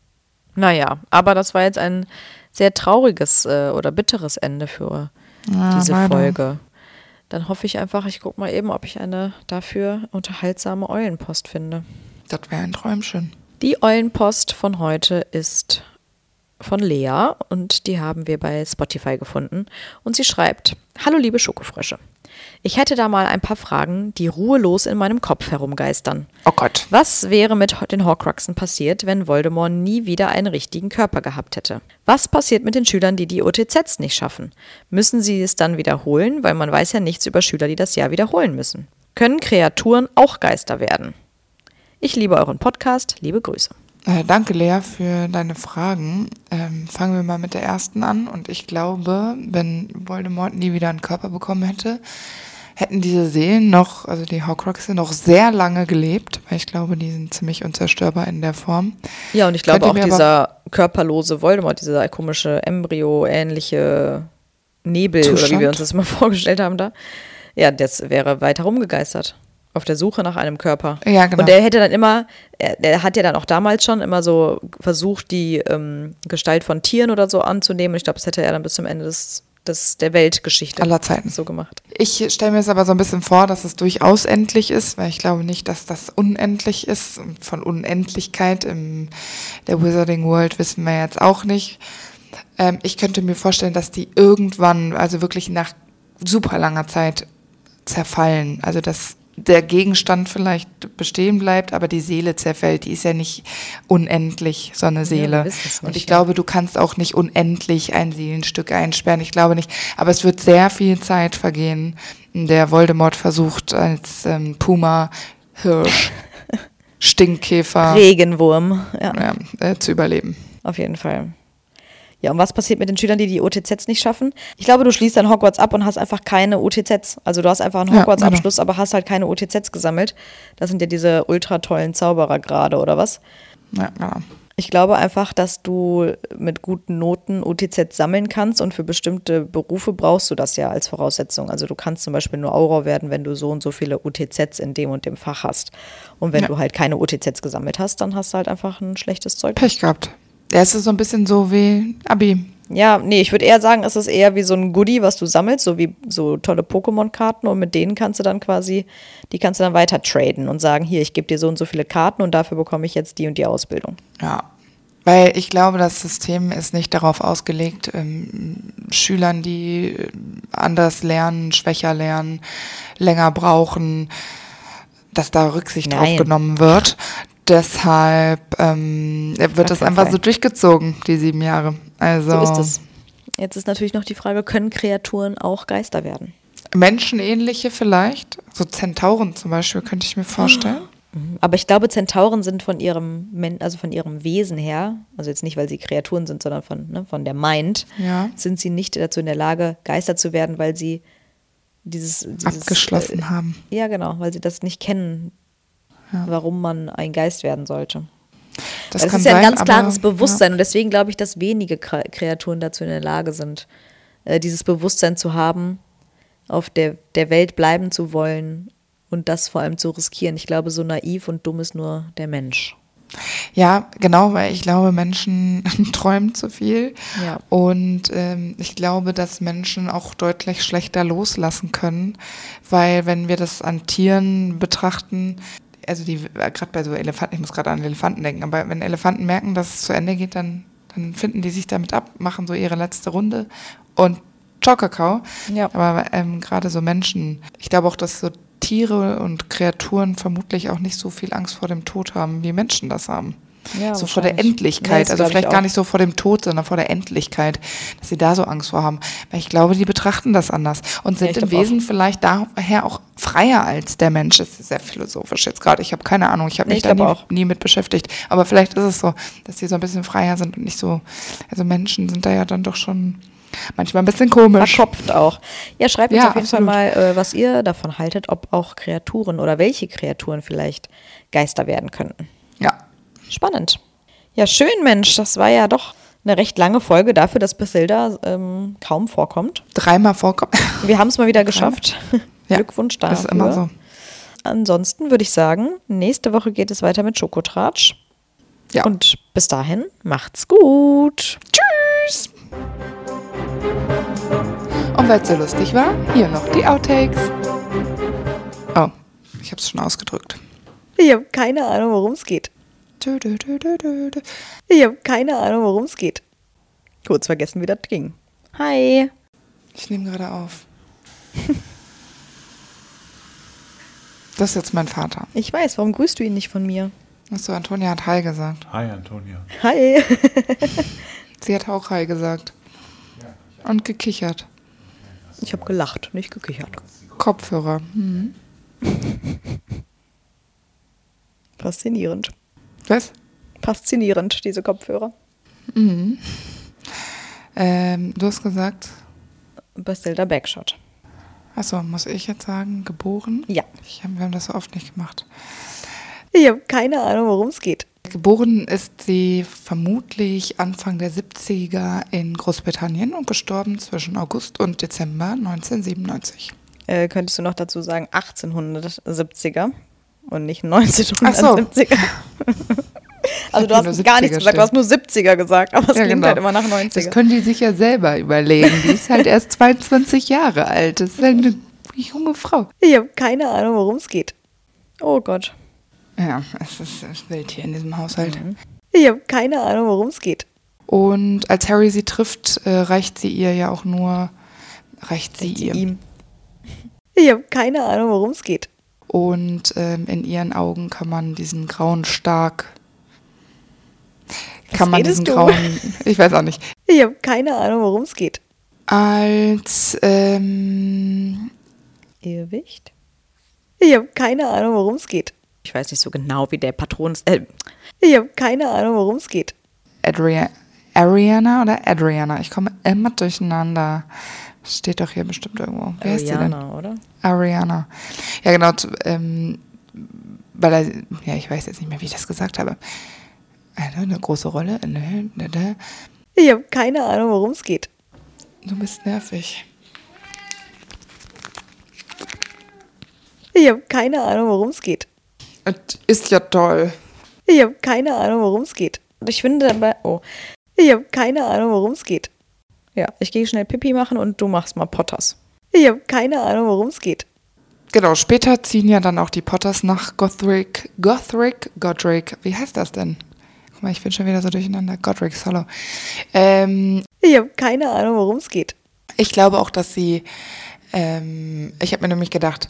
Naja, aber das war jetzt ein sehr trauriges äh, oder bitteres Ende für Ja, diese leider. Folge. Dann hoffe ich einfach, ich gucke mal eben, ob ich eine dafür unterhaltsame Eulenpost finde. Das wäre ein Träumchen. Die Eulenpost von heute ist von Lea und die haben wir bei Spotify gefunden. Und sie schreibt: Hallo liebe Schokofrösche. Ich hätte da mal ein paar Fragen, die ruhelos in meinem Kopf herumgeistern. Oh Gott. Was wäre mit den Horcruxen passiert, wenn Voldemort nie wieder einen richtigen Körper gehabt hätte? Was passiert mit den Schülern, die die O T Zs nicht schaffen? Müssen sie es dann wiederholen, weil man weiß ja nichts über Schüler, die das Jahr wiederholen müssen? Können Kreaturen auch Geister werden? Ich liebe euren Podcast, liebe Grüße. Äh, danke, Lea, für deine Fragen. Ähm, fangen wir mal mit der ersten an. Und ich glaube, wenn Voldemort nie wieder einen Körper bekommen hätte, hätten diese Seelen noch, also die Horcruxe, noch sehr lange gelebt, weil ich glaube, die sind ziemlich unzerstörbar in der Form. Ja, und ich glaube Könnt auch ihr mir dieser körperlose Voldemort, dieser komische Embryo-ähnliche Nebel, oder wie Zustand? wir uns das mal vorgestellt haben da, ja, das wäre weiter rumgegeistert. Auf der Suche nach einem Körper. Ja, genau. Und der hätte dann immer, er, der hat ja dann auch damals schon immer so versucht, die ähm, Gestalt von Tieren oder so anzunehmen. Und ich glaube, das hätte er dann bis zum Ende des, des, der Weltgeschichte Aller Zeiten so gemacht. Ich stelle mir es aber so ein bisschen vor, dass es durchaus endlich ist, weil ich glaube nicht, dass das unendlich ist. Und von Unendlichkeit in der Wizarding World wissen wir jetzt auch nicht. Ähm, ich könnte mir vorstellen, dass die irgendwann, also wirklich nach super langer Zeit zerfallen. Also dass der Gegenstand vielleicht bestehen bleibt, aber die Seele zerfällt. Die ist ja nicht unendlich, so eine Seele. Ja, wir wissen es nicht, und ich ja. glaube, du kannst auch nicht unendlich ein Seelenstück einsperren. Ich glaube nicht. Aber es wird sehr viel Zeit vergehen, in der Voldemort versucht, als ähm, Puma, Hirsch, Stinkkäfer Regenwurm, ja, ja, äh, zu überleben. auf jeden Fall. Ja, und was passiert mit den Schülern, die die O T Zs nicht schaffen? Ich glaube, du schließt dann Hogwarts ab und hast einfach keine O T Zs. Also du hast einfach einen Ja, Hogwarts-Abschluss, aber hast halt keine O T Zs gesammelt. Das sind ja diese ultra tollen Zauberer gerade, oder was? Ja, ja. Ich glaube einfach, dass du mit guten Noten O T Zs sammeln kannst und für bestimmte Berufe brauchst du das ja als Voraussetzung. Also du kannst zum Beispiel nur Auror werden, wenn du so und so viele O T Zs in dem und dem Fach hast. Und wenn Ja. du halt keine O T Zs gesammelt hast, dann hast du halt einfach ein schlechtes Zeug. Pech gehabt. Ja, es ist so ein bisschen so wie Abi. Ja, nee, ich würde eher sagen, es ist eher wie so ein Goodie, was du sammelst, so wie so tolle Pokémon-Karten und mit denen kannst du dann quasi, die kannst du dann weiter traden und sagen, hier, ich gebe dir so und so viele Karten und dafür bekomme ich jetzt die und die Ausbildung. Ja, weil ich glaube, das System ist nicht darauf ausgelegt, ähm, Schülern, die äh, anders lernen, schwächer lernen, länger brauchen, dass da Rücksicht Nein. drauf genommen wird. Deshalb ähm, wird das einfach Fall. so durchgezogen, die sieben Jahre. Also So ist es. Jetzt ist natürlich noch die Frage, können Kreaturen auch Geister werden? Menschenähnliche vielleicht, so Zentauren zum Beispiel, könnte ich mir vorstellen. Aber ich glaube, Zentauren sind von ihrem, Men- also von ihrem Wesen her, also jetzt nicht, weil sie Kreaturen sind, sondern von, ne, von der Mind, Ja. sind sie nicht dazu in der Lage, Geister zu werden, weil sie dieses, dieses Abgeschlossen äh, haben. Ja, genau, weil sie das nicht kennen, Ja. warum man ein Geist werden sollte. Das Weil es kann ist ja ein sein, ganz klares aber, Bewusstsein und deswegen glaube ich, dass wenige Kre- Kreaturen dazu in der Lage sind, äh, dieses Bewusstsein zu haben, auf der, der Welt bleiben zu wollen und das vor allem zu riskieren. Ich glaube, so naiv und dumm ist nur der Mensch. Ja, genau, weil ich glaube, Menschen träumen zu viel. Ja. Und ähm, ich glaube, dass Menschen auch deutlich schlechter loslassen können, weil wenn wir das an Tieren betrachten, also die, gerade bei so Elefanten, ich muss gerade an Elefanten denken, aber wenn Elefanten merken, dass es zu Ende geht, dann, dann finden die sich damit ab, machen so ihre letzte Runde und ciao Kakao. Ja. Aber ähm, gerade so Menschen, ich glaube auch, dass so Tiere und Kreaturen vermutlich auch nicht so viel Angst vor dem Tod haben, wie Menschen das haben. Ja, so vor der wahrscheinlich. Endlichkeit, Ja, das also glaub ich vielleicht auch. gar nicht so vor dem Tod, sondern vor der Endlichkeit, dass sie da so Angst vor haben. Weil ich glaube, die betrachten das anders und sind Ja, ich im glaub Wesen vielleicht daher auch freier als der Mensch. Das ist sehr philosophisch jetzt gerade. Ich habe keine Ahnung, ich habe Nee, mich ich da glaub nie, auch. nie mit beschäftigt. Aber vielleicht ist es so, dass die so ein bisschen freier sind und nicht so, also Menschen sind da ja dann doch schon manchmal ein bisschen komisch. Verkopft auch. Ja, schreibt uns Ja, auf jeden absolut. Fall mal, äh, was ihr davon haltet, ob auch Kreaturen oder welche Kreaturen vielleicht Geister werden könnten. Ja. Spannend. Ja, schön, Mensch. Das war ja doch eine recht lange Folge dafür, dass Bethilda ähm, kaum vorkommt. Dreimal vorkommen. Wir haben es mal wieder geschafft. Ja, Glückwunsch dafür. Das ist immer so. Ansonsten würde ich sagen, nächste Woche geht es weiter mit Schokotratsch. Ja. Und bis dahin, macht's gut. Tschüss. Und weil es so lustig war, hier noch die Outtakes. Oh, ich habe es schon ausgedrückt. Ich habe keine Ahnung, worum es geht. Dö, dö, dö, dö, dö, dö. Ich habe keine Ahnung, worum es geht. Kurz vergessen, wie das ging. Hi. Ich nehme gerade auf. Das ist jetzt mein Vater. Ich weiß, warum grüßt du ihn nicht von mir? Achso, Antonia hat Hi gesagt. Hi, Antonia. Hi. Sie hat auch Hi gesagt. Und gekichert. Ich habe gelacht, nicht gekichert. Kopfhörer. Hm. Faszinierend. Was? Faszinierend, diese Kopfhörer. Mhm. Ähm, du hast gesagt, Bethilda Backshot. achso, muss ich jetzt sagen, geboren? Ja. Ich hab, wir haben das so oft nicht gemacht. Ich habe keine Ahnung, worum es geht. Geboren ist sie vermutlich Anfang der siebziger in Großbritannien und gestorben zwischen August und Dezember neunzehnhundertsiebenundneunzig. Äh, könntest du noch dazu sagen achtzehnhundertsiebziger und nicht neunzehnhundertsiebziger? Also du Hat die hast nur gar nichts siebziger gesagt, du hast nur siebziger gesagt, aber es Ja, klingt genau. halt immer nach Das neunziger. können die sich ja selber überlegen. Die ist halt erst zweiundzwanzig Jahre alt. Das ist halt eine junge Frau. Ich habe keine Ahnung, worum es geht. Oh Gott. Ja, es ist, es ist wild hier in diesem Haushalt. Ich habe keine Ahnung, worum es geht. Und als Harry sie trifft, äh, reicht sie ihr ja auch nur, reicht sie ihr. Ihm. Ich habe keine Ahnung, worum es geht. Und ähm, in ihren Augen kann man diesen grauen Stark, Was kann man redest diesen du? grauen, ich weiß auch nicht, Ich habe keine Ahnung, worum es geht. als, ähm, Irrwicht? Ich habe keine Ahnung, worum es geht. Ich weiß nicht so genau, wie der Patron ist. Äh, ich habe keine Ahnung, worum es geht. Adria Ariana oder Adriana? Ich komme immer durcheinander. Steht doch hier bestimmt irgendwo. Wer ist sie denn? Ariana, oder? Ariana. Ja, genau. zu- Ähm, weil er, ja, ich weiß jetzt nicht mehr, wie ich das gesagt habe. Eine, eine große Rolle. Ne, ne, ne. Ich habe keine Ahnung, worum es geht. Du bist nervig. Ich habe keine Ahnung, worum es geht. Das ist ja toll. Ich habe keine Ahnung, worum es geht. Und ich finde dabei, oh, ich habe keine Ahnung, worum es geht. Ja, ich gehe schnell Pipi machen und du machst mal Potters. Ich habe keine Ahnung, worum es geht. Genau, später ziehen ja dann auch die Potters nach Gothric, Gothric, Godric, wie heißt das denn? Guck mal, ich bin schon wieder so durcheinander. Godric's Hollow. Ähm, ich habe keine Ahnung, worum es geht. Ich glaube auch, dass sie, ähm, ich habe mir nämlich gedacht,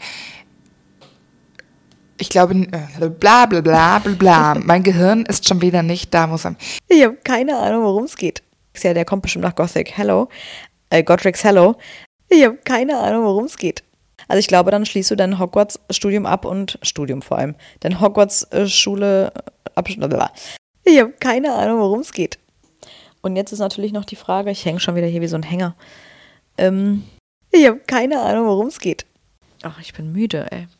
ich glaube, äh, bla bla bla bla bla, mein Gehirn ist schon wieder nicht da, muss man. Ich habe keine Ahnung, worum es geht. Ja, der kommt bestimmt nach Gothic Hello, äh, Godric's Hello. Ich habe keine Ahnung, worum es geht. Also ich glaube, dann schließt du dein Hogwarts-Studium ab und Studium vor allem. Dein Hogwarts-Schule ab. Ich habe keine Ahnung, worum es geht. Und jetzt ist natürlich noch die Frage, ich hänge schon wieder hier wie so ein Hänger. Ähm, ich habe keine Ahnung, worum es geht. Ach, ich bin müde, ey.